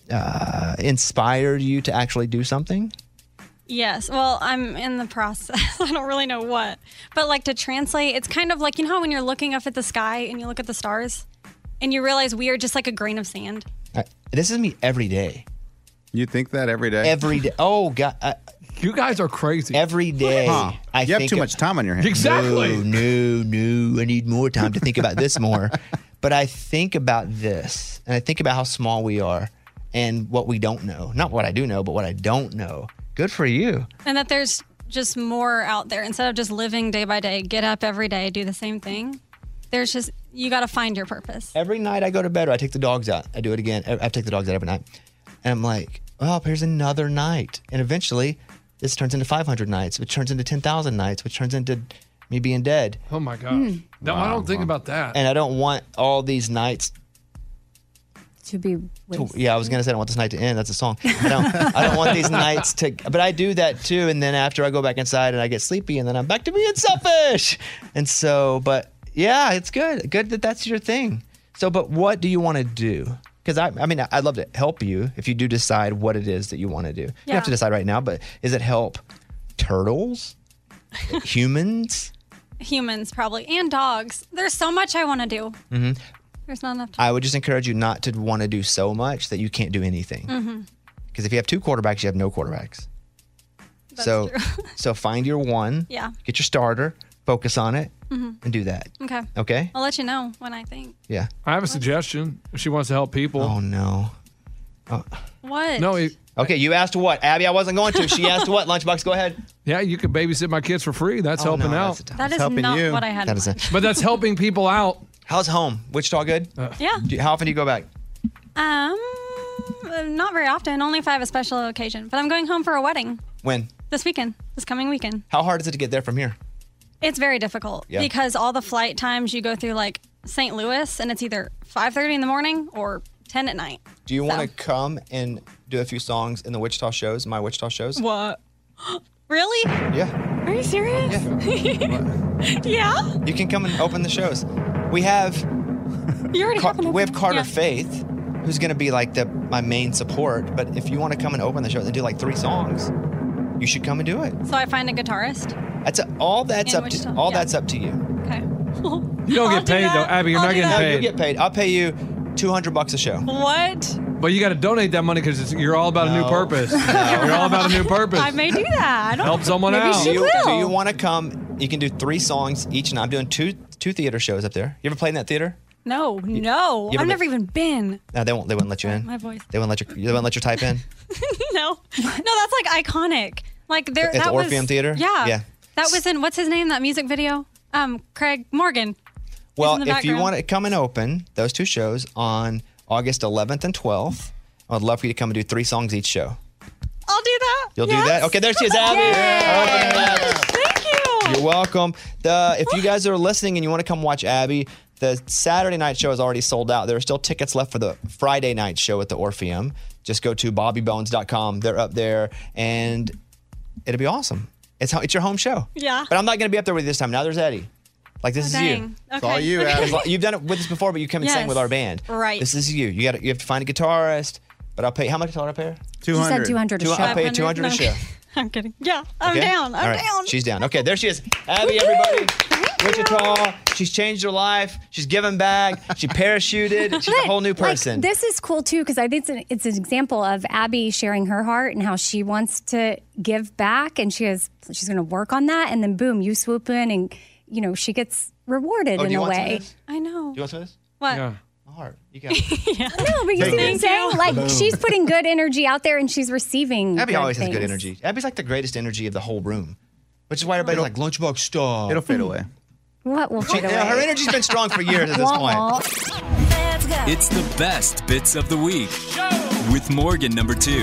uh, inspired you to actually do something? Yes. Well, I'm in the process. I don't really know what. But like to translate, it's kind of like, you know how when you're looking up at the sky and you look at the stars and you realize we are just like a grain of sand? Uh, this is me every day. You think that every day? Every day. Oh, God. Uh, you guys are crazy. Every day. Huh. I you have think too of- much time on your hands. Exactly. No, no, no. I need more time to think about this more. But I think about this, and I think about how small we are and what we don't know. Not what I do know, but what I don't know. Good for you. And that there's just more out there. Instead of just living day by day, get up every day, do the same thing. There's just, you got to find your purpose. Every night I go to bed, or I take the dogs out. I do it again. I I take the dogs out every night. And I'm like, well, here's another night. And eventually, this turns into five hundred nights, which turns into ten thousand nights, which turns into me being dead. Oh, my gosh. Hmm. No, I don't think about that. And I don't want all these nights To be to, wasted. yeah, I was gonna say I don't want this night to end. That's a song. I don't, I don't want these nights to, but I do that too. And then after I go back inside and I get sleepy, and then I'm back to being selfish. And so, but yeah, it's good. Good that that's your thing. So, but what do you want to do? Because I, I mean, I'd love to help you if you do decide what it is that you want to do. You don't have to Yeah. decide right now, but is it help turtles, humans? Humans, probably, and dogs. There's so much I want to do. hmm There's not enough time. I would just encourage you not to want to do so much that you can't do anything. Mm-hmm. Because if you have two quarterbacks, you have no quarterbacks. so, so find your one. Yeah. Get your starter. Focus on it, Mhm. and do that. Okay. Okay. I'll let you know when I think. Yeah. I have a suggestion. If she wants to help people. Oh, no. Oh. What? No. It, Okay, you asked what? Abby, I wasn't going to. She asked what? Lunchbox, go ahead. yeah, you can babysit my kids for free. That's Oh, helping no, out. that's- That is helping not you. what I had. That in is mind. it. But that's helping people out. How's home? Wichita good? Yeah. Do you- how often do you go back? Um, not very often. Only if I have a special occasion. But I'm going home for a wedding When? this weekend. This coming weekend. How hard is it to get there from here? It's very difficult Yeah. because all the flight times you go through like Saint Louis, and it's either five thirty in the morning or ten at night. Do you want to So. come and do a few songs in the Wichita shows, my Wichita shows? What? Really? Yeah. Are you serious? Yeah. You can come and open the shows. We have You already Car- have an we have opening. Carter Yeah. Faith, who's going to be like the my main support. But if you want to come and open the show and do like three songs, you should come and do it. So I find a guitarist. That's a, all that's In up to Wichita, all yeah. that's up to you. Okay. You don't I'll get do paid, though. that. Abby, you're I'll not do getting that. No, paid. you get paid. I'll pay you two hundred bucks a show. What? But you got to donate that money because you're all about a new No. purpose. You're all about a new purpose. I may do that. I don't Help someone maybe out. She Do you, will. do you want to come? You can do three songs each, and I'm doing two two theater shows up there. You ever played in that theater? No, no. you ever I've been- never even been. No, they won't. They wouldn't let you in. My voice. They wouldn't let you. They wouldn't let you type in. No. No, that's like iconic. Like there At the that was Orpheum Theater? Yeah. Yeah. That was in what's his name? That music video? Um, Craig Morgan. Well, in if the you background. want to come and open those two shows on August eleventh and twelfth, I'd love for you to come and do three songs each show. I'll do that. You'll Yes. do that? Okay, there she is, Abby. Yay. Thank you. You're welcome. The if you guys are listening and you want to come watch Abby, the Saturday night show is already sold out. There are still tickets left for the Friday night show at the Orpheum. Just go to bobby bones dot com. They're up there, and it'll be awesome. It's ho- it's your home show. Yeah. But I'm not going to be up there with you this time. Now there's Eddie. Like this Oh, is dang. you. It's all Okay. you, Abby. It's like- You've done it with us before, but you come and sing Yes. with our band. Right. This is you. You got you have to find a guitarist. But I'll pay. How much did I pay? She said two hundred a Two- show. I'll pay you two hundred a No, show. I'm kidding. Yeah, I'm Okay? down. I'm All right. down. She's down. Okay, there she is. Abby, everybody. Wichita. She's changed her life. She's given back. She parachuted. She's a whole new person. Like, this is cool too because I think it's an, it's an example of Abby sharing her heart and how she wants to give back, and she has she's going to work on that, and then boom, you swoop in, and you know she gets rewarded Oh, do in you a want some of way. this? I know. Do you want some of this? What? Yeah. My heart. You got it. No, but you see what I'm saying? Like she's putting good energy out there, and she's receiving. Abby good always has good things. energy. Abby's like the greatest energy of the whole room, which is why everybody's like Lunchbox stop. It'll fade away. What will She, fade away? yeah, her energy's been strong for years at this Wah, point. wah. It's the best bits of the week with Morgan number two.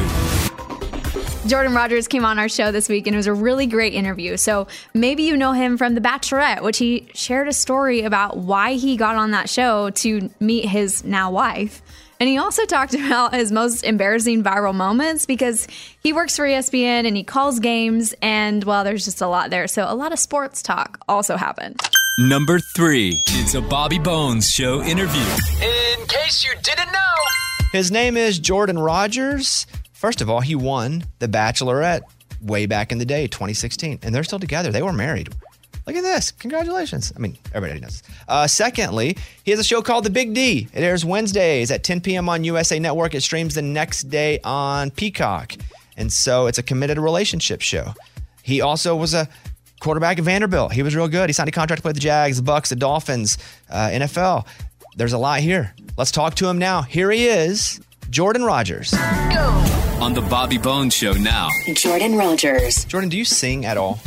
Jordan Rogers came on our show this week and it was a really great interview. So maybe you know him from The Bachelorette, which he shared a story about why he got on that show to meet his now wife. And he also talked about his most embarrassing viral moments because he works for E S P N and he calls games and, well, there's just a lot there. So a lot of sports talk also happened. Number three. It's a Bobby Bones Show interview. In case you didn't know, His name is Jordan Rogers. First of all, he won The Bachelorette way back in the day, twenty sixteen, and they're still together. They were married. Look at this. Congratulations. I mean, everybody knows this. Uh, secondly, he has a show called The Big D. It airs Wednesdays at ten p.m. on U S A Network. It streams the next day on Peacock. And so it's a committed relationship show. He also was a quarterback at Vanderbilt. He was real good. He signed a contract to play the Jags, the Bucks, the Dolphins, uh, N F L. There's a lot here. Let's talk to him now. Here he is, Jordan Rogers. On the Bobby Bones Show now. Jordan Rogers. Jordan, do you sing at all?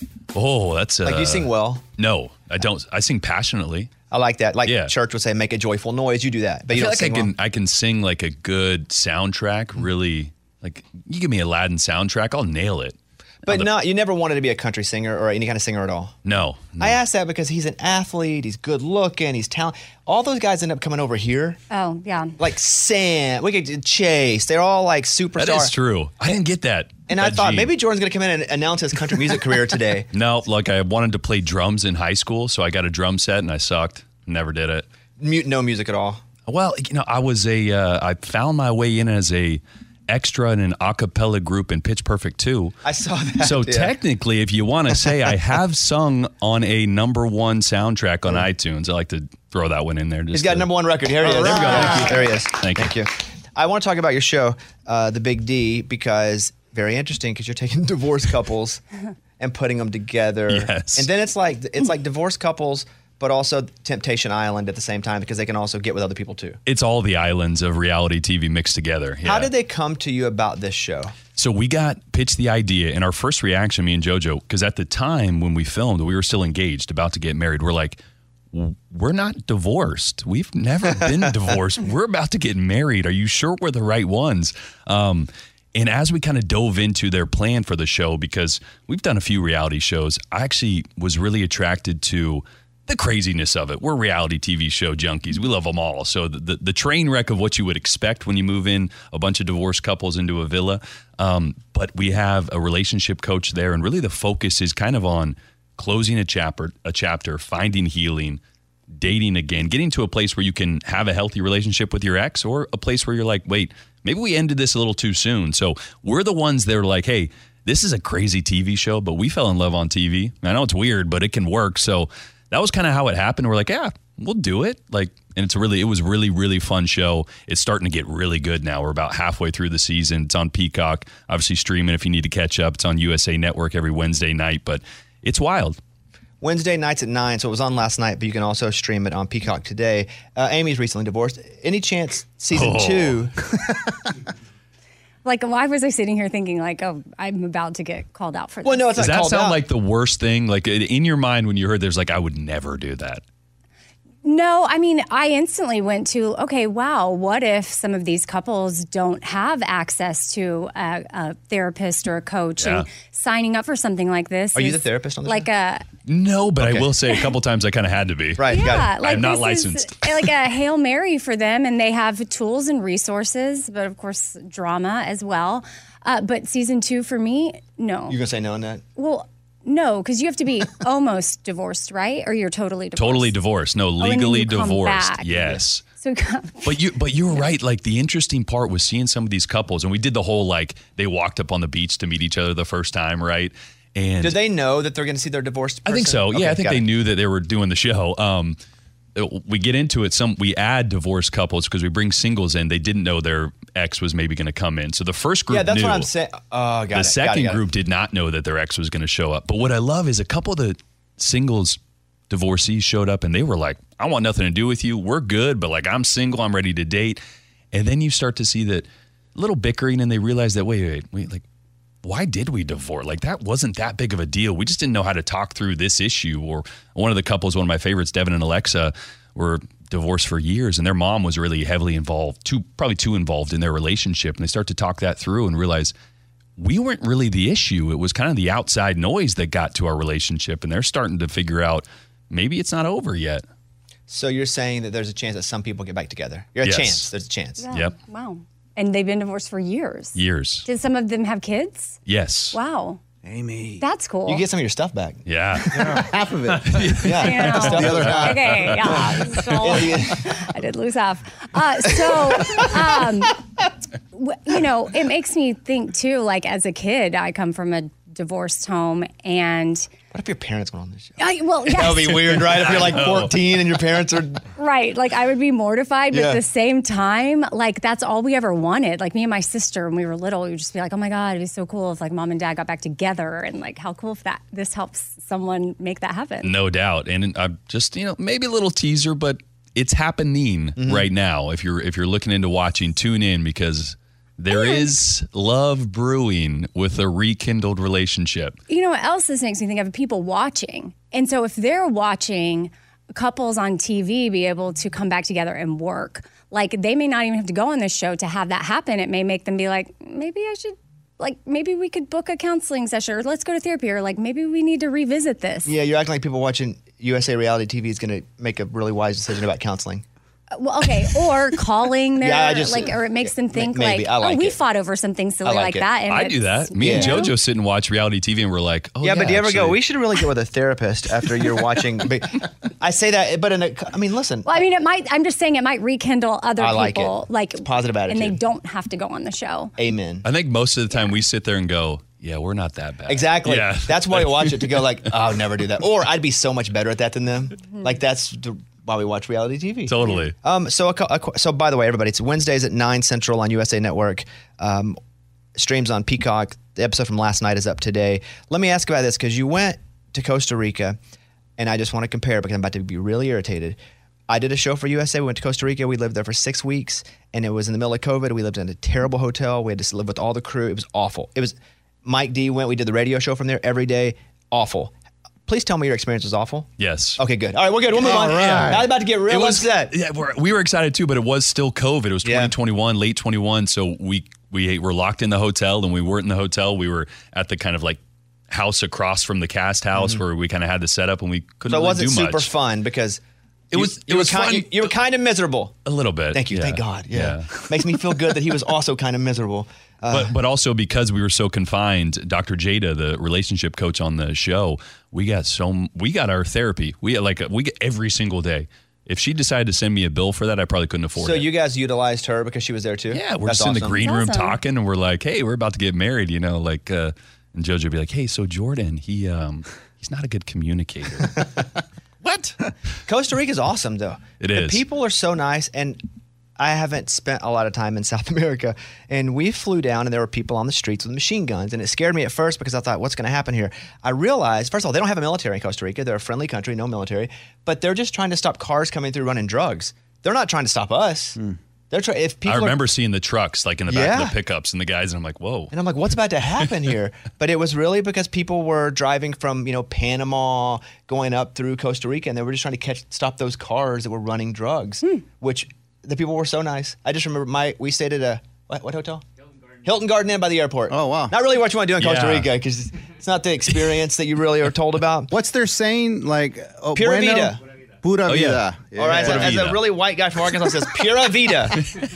Oh, that's uh, Like, you sing well? No, I don't. I sing passionately. I like that. Like Yeah. church would say, make a joyful noise. You do that, but I you feel don't like I sing can well. I can sing like a good soundtrack. Really, like you give me Aladdin soundtrack, I'll nail it. But no, you never wanted to be a country singer or any kind of singer at all. No, I asked that because he's an athlete, he's good looking, he's talented. All those guys end up coming over here. Oh, yeah. Like Sam, we could Chase. They're all like superstars. that is true. I didn't get that. And I that thought gene. maybe Jordan's going to come in and announce his country music career today. No, like I wanted to play drums in high school, so I got a drum set and I sucked. Never did it. Mute, no music at all. Well, you know, I was a. Uh, I found my way in as a extra in an a cappella group in Pitch Perfect two. I saw that. So yeah. technically, if you want to say I have sung on a number one soundtrack on iTunes, I like to throw that one in there. Just He's got a to- number one record. Here he is. All There we go. right. Thank you. There he is. Thank you. Thank you. I want to talk about your show, uh, The Big D, because very interesting because you're taking divorced couples and putting them together. Yes. And then it's like it's like divorced couples, but also Temptation Island at the same time because they can also get with other people too. It's all the islands of reality T V mixed together. How Yeah. did they come to you about this show? So we got pitched the idea, and our first reaction, me and JoJo, because at the time when we filmed, we were still engaged, about to get married. We're like, "W- we're not divorced. We've never been divorced. We're about to get married. Are you sure we're the right ones? Um, and as we kind of dove into their plan for the show, because we've done a few reality shows, I actually was really attracted to the craziness of it. We're reality T V show junkies. We love them all. So the, the, the train wreck of what you would expect when you move in a bunch of divorced couples into a villa. Um, but we have a relationship coach there, and really the focus is kind of on closing a chapter, a chapter, finding healing, dating again, getting to a place where you can have a healthy relationship with your ex, or a place where you're like, wait, maybe we ended this a little too soon. So we're the ones that are like, hey, this is a crazy T V show, but we fell in love on T V. I know it's weird, but it can work. So that was kind of how it happened. We're like, yeah, we'll do it. Like, and it's a really, it was really, really fun show. It's starting to get really good now. We're about halfway through the season. It's on Peacock, obviously streaming if you need to catch up. It's on U S A Network every Wednesday night, but it's wild. Wednesday nights at nine, so it was on last night, but you can also stream it on Peacock today. Uh, Amy's recently divorced. Any chance season Oh. two? Like, why was I sitting here thinking, like, oh, I'm about to get called out for this? Well, no, it's Does not that called sound out. like the worst thing? Like in your mind when you heard there's like, I would never do that. No, I mean, I instantly went to, okay, wow, what if some of these couples don't have access to a, a therapist or a coach, Yeah. and signing up for something like this? Are you is the therapist on the like a No, but Okay. I will say a couple times I kind of had to be. Right, yeah, like I'm not this licensed. is like a Hail Mary for them, and they have tools and resources, but of course, drama as well. Uh, but season two for me, no. You're going to say no on that? Well, no, because you have to be almost divorced, right? Or you're totally divorced. Totally divorced. No, and then legally you come divorced. back. Yes. So But you but you're right. Like the interesting part was seeing some of these couples, and we did the whole like they walked up on the beach to meet each other the first time, right? And Do they know that they're going to see their divorced person? I think so. Okay, Yeah, I think got they it. knew that they were doing the show. Um, we get into it. Some we add divorced couples because we bring singles in. They didn't know their ex was maybe going to come in. So the first group Yeah, that's knew. what I'm saying. Oh, got it. the got second it, got it. group did not know that their ex was going to show up. But what I love is a couple of the singles divorcees showed up and they were like, I want nothing to do with you. We're good, but like I'm single, I'm ready to date. And then you start to see that little bickering and they realize that, wait, wait, wait, like, why did we divorce? Like that wasn't that big of a deal. We just didn't know how to talk through this issue. Or one of the couples, one of my favorites, Devin and Alexa, were divorced for years and their mom was really heavily involved, too, probably too involved in their relationship. And they start to talk that through and realize we weren't really the issue. It was kind of the outside noise that got to our relationship. And they're starting to figure out maybe it's not over yet. So you're saying that there's a chance that some people get back together? You're a Yes. chance. There's a chance. Yeah. Yep. Wow. And they've been divorced for years. Years. Did some of them have kids? Yes. Wow. Amy. That's cool. You get some of your stuff back. Yeah. Half of it. Yeah. Yeah. Stuff The other is- half. Okay, yeah. So, I did lose half. Uh, so, um, w- you know, it makes me think too, like as a kid, I come from a divorced home and What if your parents went on this show? I, well, yes. That would be weird, right? If you're like I know. fourteen and your parents are. Right. Like I would be mortified, but Yeah. at the same time, like that's all we ever wanted. Like me and my sister, when we were little, we would just be like, oh my God, it'd be so cool if like mom and dad got back together. And like, how cool if that this helps someone make that happen. No doubt. And I'm just, you know, maybe a little teaser, but it's happening right now. If you're if you're looking into watching, tune in because there is love brewing with a rekindled relationship. You know what else this makes me think of? People watching. And so if they're watching couples on T V be able to come back together and work, like they may not even have to go on this show to have that happen. It may make them be like, maybe I should, like, maybe we could book a counseling session or let's go to therapy or like maybe we need to revisit this. Yeah, you're acting like people watching U S A reality T V is going to make a really wise decision about counseling. Well, okay, or calling their, Yeah, I just- like, or it makes them think maybe. like, I like oh, we it. fought over something silly I like like, it. that. And I do it's- that. Me and you know? JoJo sit and watch reality T V and we're like, oh, yeah. yeah, but do you ever go, actually- we should really get with a therapist after you're watching? But I say that, but in a, I mean, listen. Well, I mean, it might. I'm just saying it might rekindle other I like people, it. like It's a positive and they attitude. don't have to go on the show. Amen. I think most of the time we sit there and go, yeah, we're not that bad. Exactly. Yeah. That's why we watch it to go like, oh, I'll never do that. Or I'd be so much better at that than them. Like that's the, why we watch reality T V. Totally. Um. So, a, co- a, co- so by the way, everybody, it's Wednesdays at nine Central on U S A Network. Um, streams on Peacock. The episode from last night is up today. Let me ask about this because you went to Costa Rica, and I just want to compare because I'm about to be really irritated. I did a show for U S A. We went to Costa Rica. We lived there for six weeks, and it was in the middle of COVID. We lived in a terrible hotel. We had to live with all the crew. It was awful. It was. Mike D went. We did the radio show from there every day. Awful. Please tell me your experience was awful. Yes. Okay, good. All right, we're good. We'll move All on. right. I was about to get real It was- upset. Yeah, we're, we were excited too, but it was still COVID. It was twenty twenty-one, late twenty-one. So we we were locked in the hotel, and we weren't in the hotel. We were at the kind of like house across from the cast house Mhm. where we kind of had the setup, and we couldn't So it really wasn't do super much. fun because It you- was- You it were was kind, fun. You, you were kind of miserable. A little bit. Thank you. yeah. Thank God. Yeah. Makes me feel good that he was also kind of miserable. Uh, but but also because we were so confined, Doctor Jada, the relationship coach on the show, we got so we got our therapy. We got like we get every single day. If she decided to send me a bill for that, I probably couldn't afford so it. you guys utilized her because she was there too? Yeah, we're That's just in the awesome. green room That's awesome. talking, and we're like, "Hey, we're about to get married," you know, like, uh, and JoJo would be like, "Hey, so Jordan, he um, he's not a good communicator." What? Costa Rica's awesome though. It the is. people are so nice, and I haven't spent a lot of time in South America, and we flew down, and there were people on the streets with machine guns, and it scared me at first because I thought, what's going to happen here? I realized, first of all, they don't have a military in Costa Rica. They're a friendly country, no military, but they're just trying to stop cars coming through running drugs. They're not trying to stop us. They're trying. If people I are- remember seeing the trucks like in the back Yeah. of the pickups and the guys, and I'm like, "Whoa!" And I'm like, what's about to happen here? But it was really because people were driving from, you know, Panama, going up through Costa Rica, and they were just trying to catch, stop those cars that were running drugs, which the people were so nice. I just remember my, we stayed at a, what, what hotel? Hilton Garden. Hilton Garden Inn by the airport. Oh, wow. Not really what you want to do in Costa Yeah. Rica, because it's not the experience that you really are told about. What's their saying? Like, oh, Pura bueno? vida. Pura Oh, yeah. vida. All right, as a, Pura as a vida. really white guy from Arkansas says, Pura Vida.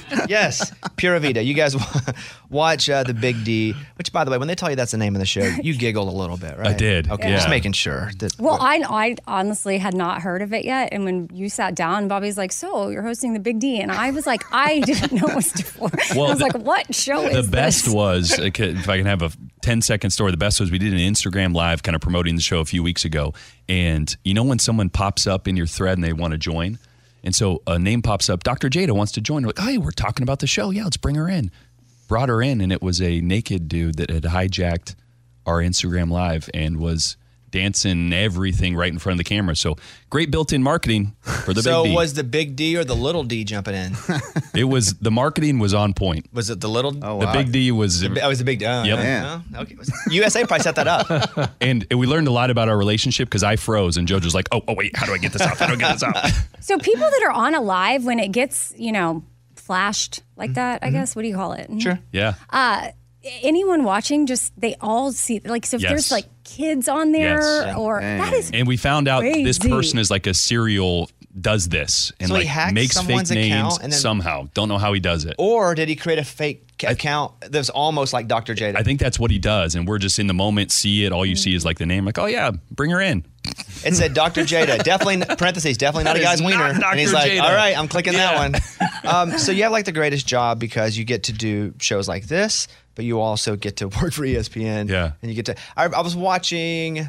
Yes, Pura Vida. You guys watch uh, The Big D, which, by the way, when they tell you that's the name of the show, you giggled a little bit, right? I did. Okay, Yeah. just making sure. That, Well, I, I honestly had not heard of it yet. And when you sat down, Bobby's like, so you're hosting the Big D. And I was like, I didn't know it was before. Well, I was the- like, what show The is best this? was, uh, if I can have a ten second story, the best was we did an Instagram live kind of promoting the show a few weeks ago. And you know when someone pops up in your thread and they want to join? And so a name pops up, Doctor Jada wants to join. We're like, hey, we're talking about the show. Yeah, let's bring her in. Brought her in, and it was a naked dude that had hijacked our Instagram live and was dancing everything right in front of the camera. So great built-in marketing for the so Big D. was the Big D or the Little D jumping in? It was, the marketing was on point. Was it the Little? Oh, The Big D was... The, bi- oh, it was the Big D. Oh, Yep. yeah. Oh, okay. U S A probably set that up. And we learned a lot about our relationship because I froze and JoJo's like, oh, oh, wait, how do I get this out? How do I get this out? So people that are on a live, when it gets, you know, flashed like that, I guess, what do you call it? Sure. Yeah. Uh, anyone watching, just they all see, like, so if Yes. there's like kids on there Yes. or that is And we found out this crazy. person is like a serial does this and So he like hacked makes fake someone's names account and then- somehow. Don't know how he does it. Or did he create a fake account that's almost like Doctor Jada? I think that's what he does, and we're just in the moment, see it. All you see is like the name, like, oh yeah, bring her in. It said Doctor Jada, definitely parentheses, definitely not That a guy's is wiener. not And he's Doctor like, Jada. all right, I'm clicking Yeah. that one. Um, so you have like the greatest job because you get to do shows like this, but you also get to work for E S P N. Yeah. And you get to. I, I was watching.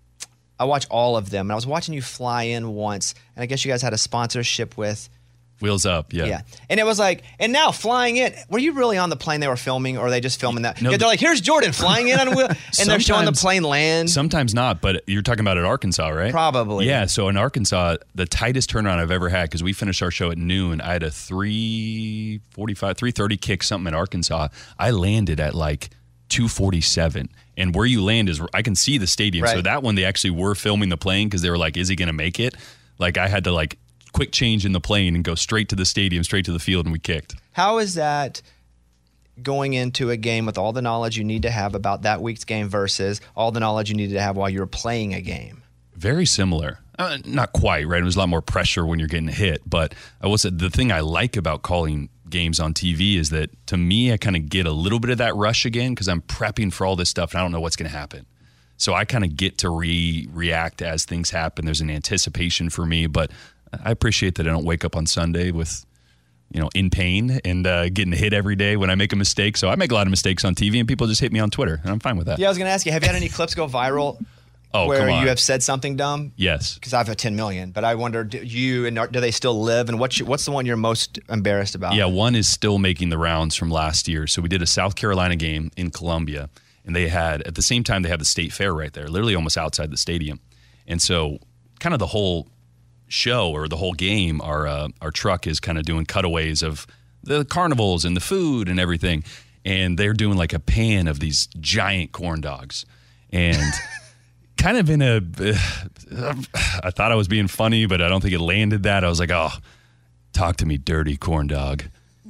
I watch all of them, and I was watching you fly in once, and I guess you guys had a sponsorship with. Wheels Up, yeah. Yeah. And it was like, and now flying in, were you really on the plane they were filming, or are they just filming that? No, yeah, they're the- like, here's Jordan flying in on wheel, and they're showing the Sometimes- plane land. Sometimes not, but you're talking about at Arkansas, right? Probably. Yeah, so in Arkansas, the tightest turnaround I've ever had, because we finished our show at noon, I had a three forty-five, three thirty kick something in Arkansas. I landed at like two forty-seven. And where you land is, I can see the stadium. So Right. that one, they actually were filming the plane because they were like, is he going to make it? Like I had to like quick change in the plane and go straight to the stadium, straight to the field, and we kicked. How is that going into a game with all the knowledge you need to have about that week's game versus all the knowledge you needed to have while you were playing a game? Very similar. Uh, not quite, right? There's a lot more pressure when you're getting hit. But I will say the thing I like about calling games on T V is that to me, I kind of get a little bit of that rush again because I'm prepping for all this stuff and I don't know what's going to happen. So I kind of get to re react as things happen. There's an anticipation for me, but I appreciate that I don't wake up on Sunday with, you know, in pain and uh, getting hit every day when I make a mistake. So I make a lot of mistakes on T V and people just hit me on Twitter and I'm fine with that. Yeah, I was going to ask you, have you had any clips go viral Oh, where come on. you have said something dumb? Yes. Because I've had ten million, but I wonder, do you and are- do they still live? And what's, your, what's the one you're most embarrassed about? Yeah, one is still making the rounds from last year. So we did a South Carolina game in Columbia, and they had, at the same time, they had the state fair right there, literally almost outside the stadium. And so kind of the whole show or the whole game, our, uh, our truck is kind of doing cutaways of the carnivals and the food and everything. And they're doing like a pan of these giant corn dogs. And kind of in a, uh, I thought I was being funny, but I don't think it landed that. I was like, oh, talk to me, dirty corn dog.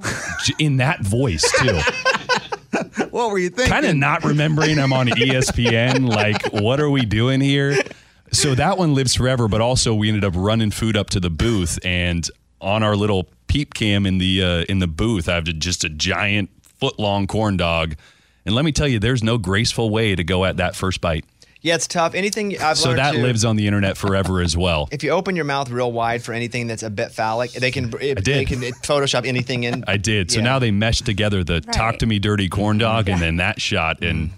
In that voice, too. What were you thinking? Kind of not remembering I'm on E S P N. Like, what are we doing here? So that one lives forever, but also we ended up running food up to the booth, and on our little peep cam in the uh, in the booth, I have just a giant foot-long corn dog. And let me tell you, there's no graceful way to go at that first bite. Yeah, it's tough. Anything I've So learned that too, lives on the internet forever as well. if you open your mouth real wide for anything that's a bit phallic, they can it, I did. they can Photoshop anything in. I did. So Yeah. now they meshed together the talk to me dirty corn dog and then that shot, and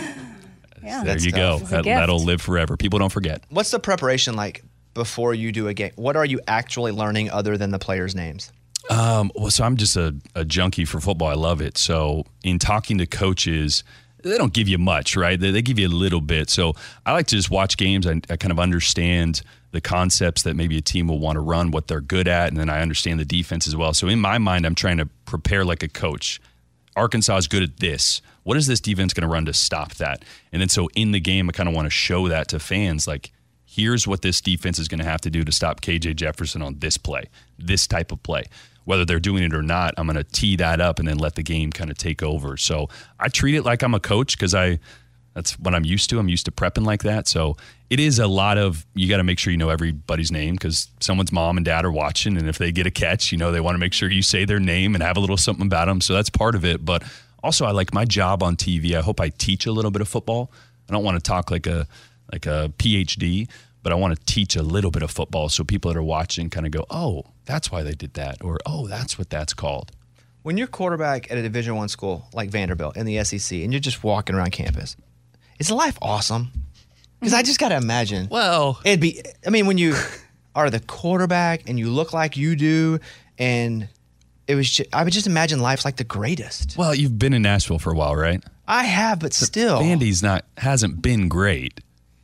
Yeah. there That's you tough. go. It's a That, gift. that'll live forever. People don't forget. What's the preparation like before you do a game? What are you actually learning other than the players' names? Um, well, so I'm just a, a junkie for football. I love it. So in talking to coaches, they don't give you much, right? They, they give you a little bit. So I like to just watch games. I, I kind of understand the concepts that maybe a team will want to run, what they're good at, and then I understand the defense as well. So in my mind, I'm trying to prepare like a coach. Arkansas is good at this. What is this defense going to run to stop that? And then so in the game, I kind of want to show that to fans, like, here's what this defense is going to have to do to stop K J Jefferson on this play, this type of play. Whether they're doing it or not, I'm going to tee that up and then let the game kind of take over. So I treat it like I'm a coach because I that's what I'm used to. I'm used to prepping like that. So it is a lot of, you got to make sure you know everybody's name because someone's mom and dad are watching. And if they get a catch, you know, they want to make sure you say their name and have a little something about them. So that's part of it. But also I like my job on T V. I hope I teach a little bit of football. I don't want to talk like a like a P H D, but I want to teach a little bit of football so people that are watching kind of go, oh, that's why they did that, or oh, that's what that's called. When you're quarterback at a Division One school like Vanderbilt in the S E C, and you're just walking around campus, is life awesome? Because I just got to imagine. Well, it'd be. I mean, when you are the quarterback and you look like you do, and it was. Just, I would just imagine life's like the greatest. Well, you've been in Nashville for a while, right? I have, but still, Vandy's not hasn't been great.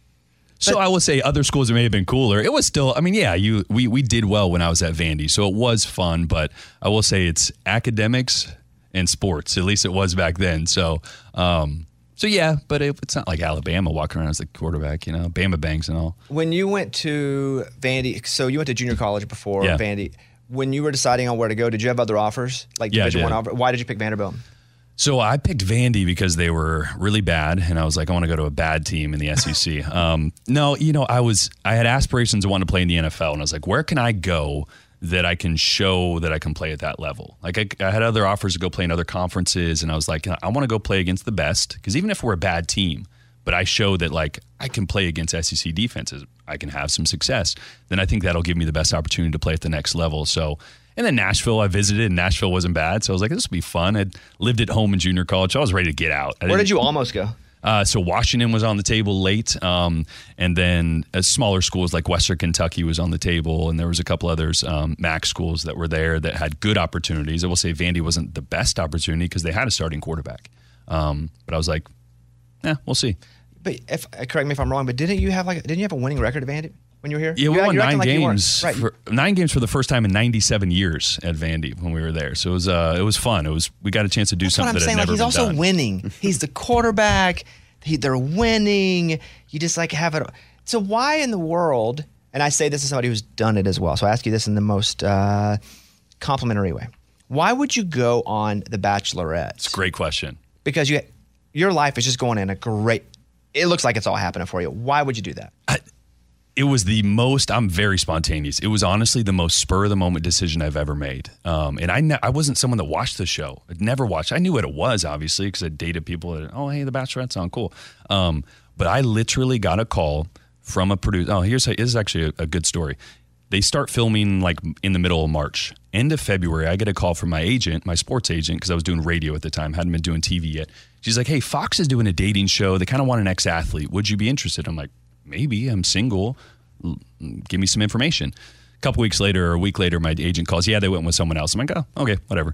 So I will say other schools may have been cooler. It was still, I mean, yeah, you we we did well when I was at Vandy, so it was fun. But I will say it's academics and sports. At least it was back then. So, um, so yeah, but it, it's not like Alabama walking around as the quarterback, you know, Bama Banks and all. When you went to Vandy, so you went to junior college before Yeah. Vandy. When you were deciding on where to go, did you have other offers, like Yeah, I Division did. One offer? Why did you pick Vanderbilt? So I picked Vandy because they were really bad, and I was like, I want to go to a bad team in the S E C. um, no, you know, I was I had aspirations of wanting to play in the N F L, and I was like, where can I go that I can show that I can play at that level? Like I, I had other offers to go play in other conferences, and I was like, I want to go play against the best, because even if we're a bad team, but I show that like I can play against S E C defenses, I can have some success, then I think that'll give me the best opportunity to play at the next level. So. And then Nashville, I visited, and Nashville wasn't bad. So I was like, this will be fun. I'd lived at home in junior college. I was ready to get out. I Where did you almost go? Uh, so Washington was on the table late. Um, and then uh, smaller schools like Western Kentucky was on the table. And there was a couple others, um, M A C schools that were there that had good opportunities. I will say Vandy wasn't the best opportunity because they had a starting quarterback. Um, but I was like, yeah, we'll see. But if uh, correct me if I'm wrong, but didn't you have like didn't you have a winning record at Vandy when you were here? Yeah, we You're- won you're acting nine like you weren't. games. Right. For, nine games for the first time in ninety-seven years at Vandy when we were there. So it was uh, it was fun. It was we got a chance to do That's what something I'm that saying. had Like never he's been also done. winning. He's the quarterback. He, they're winning. You just like have it. So why in the world? And I say this as somebody who's done it as well. So I ask you this in the most uh, complimentary way. Why would you go on The Bachelorette? It's a great question. Because you, your life is just going in a great. It looks like it's all happening for you. Why would you do that? I, it was the most, I'm very spontaneous. It was honestly the most spur of the moment decision I've ever made. Um, and I ne- I wasn't someone that watched the show. I'd never watched. I knew what it was, obviously, because I dated people that, oh, hey, The Bachelorette's on, cool. Um, but I literally got a call from a producer. Oh, here's, this is actually a, a good story. They start filming like in the middle of March. End of February, I get a call from my agent, my sports agent, because I was doing radio at the time, hadn't been doing T V yet. She's like, hey, Fox is doing a dating show. They kind of want an ex-athlete. Would you be interested? I'm like, maybe. I'm single. L- Give me some information. A couple weeks later or a week later, my agent calls. Yeah, they went with someone else. I'm like, oh, okay, whatever.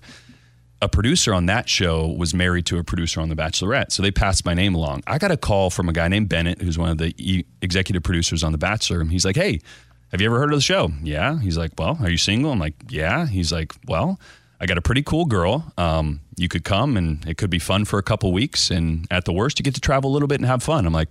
A producer on that show was married to a producer on The Bachelorette. So they passed my name along. I got a call from a guy named Bennett, who's one of the e- executive producers on The Bachelor. And he's like, hey, have you ever heard of the show? Yeah. He's like, well, are you single? I'm like, yeah. He's like, well, I got a pretty cool girl. Um, you could come and it could be fun for a couple weeks. And at the worst, you get to travel a little bit and have fun. I'm like,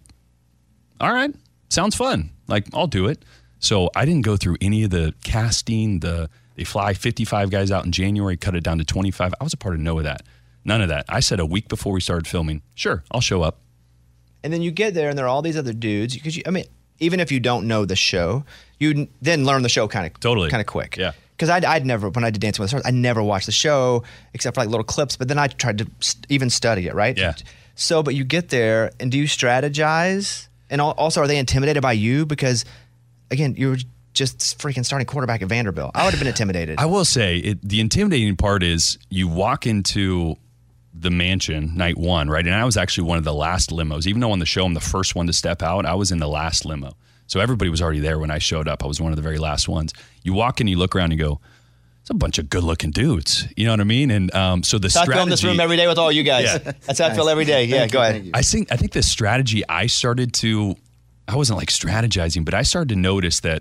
all right, sounds fun. Like, I'll do it. So I didn't go through any of the casting. The They fly fifty-five guys out in January, cut it down to twenty-five. I was a part of none of that. None of that. I said a week before we started filming, sure, I'll show up. And then you get there and there are all these other dudes. Because you, I mean, even if you don't know the show, you n- then learn the show kind of totally kind of quick. Yeah. Because I'd, I'd never, when I did Dancing with the Stars, I never watched the show except for like little clips. But then I tried to st- even study it, right? Yeah. So, but you get there and do you strategize? And al- also, are they intimidated by you? Because again, you were just freaking starting quarterback at Vanderbilt. I would have been intimidated. I will say it, the intimidating part is you walk into the mansion night one, right? And I was actually one of the last limos. Even though on the show I'm the first one to step out, I was in the last limo. So everybody was already there when I showed up. I was one of the very last ones. You walk in, you look around, and you go, it's a bunch of good-looking dudes. You know what I mean? And um, so the So I strategy. feel in this room every day with all you guys. Yeah. That's how I feel every day. Yeah, Thank go you, ahead. thank you. I think I think the strategy I started to, I wasn't like strategizing, but I started to notice that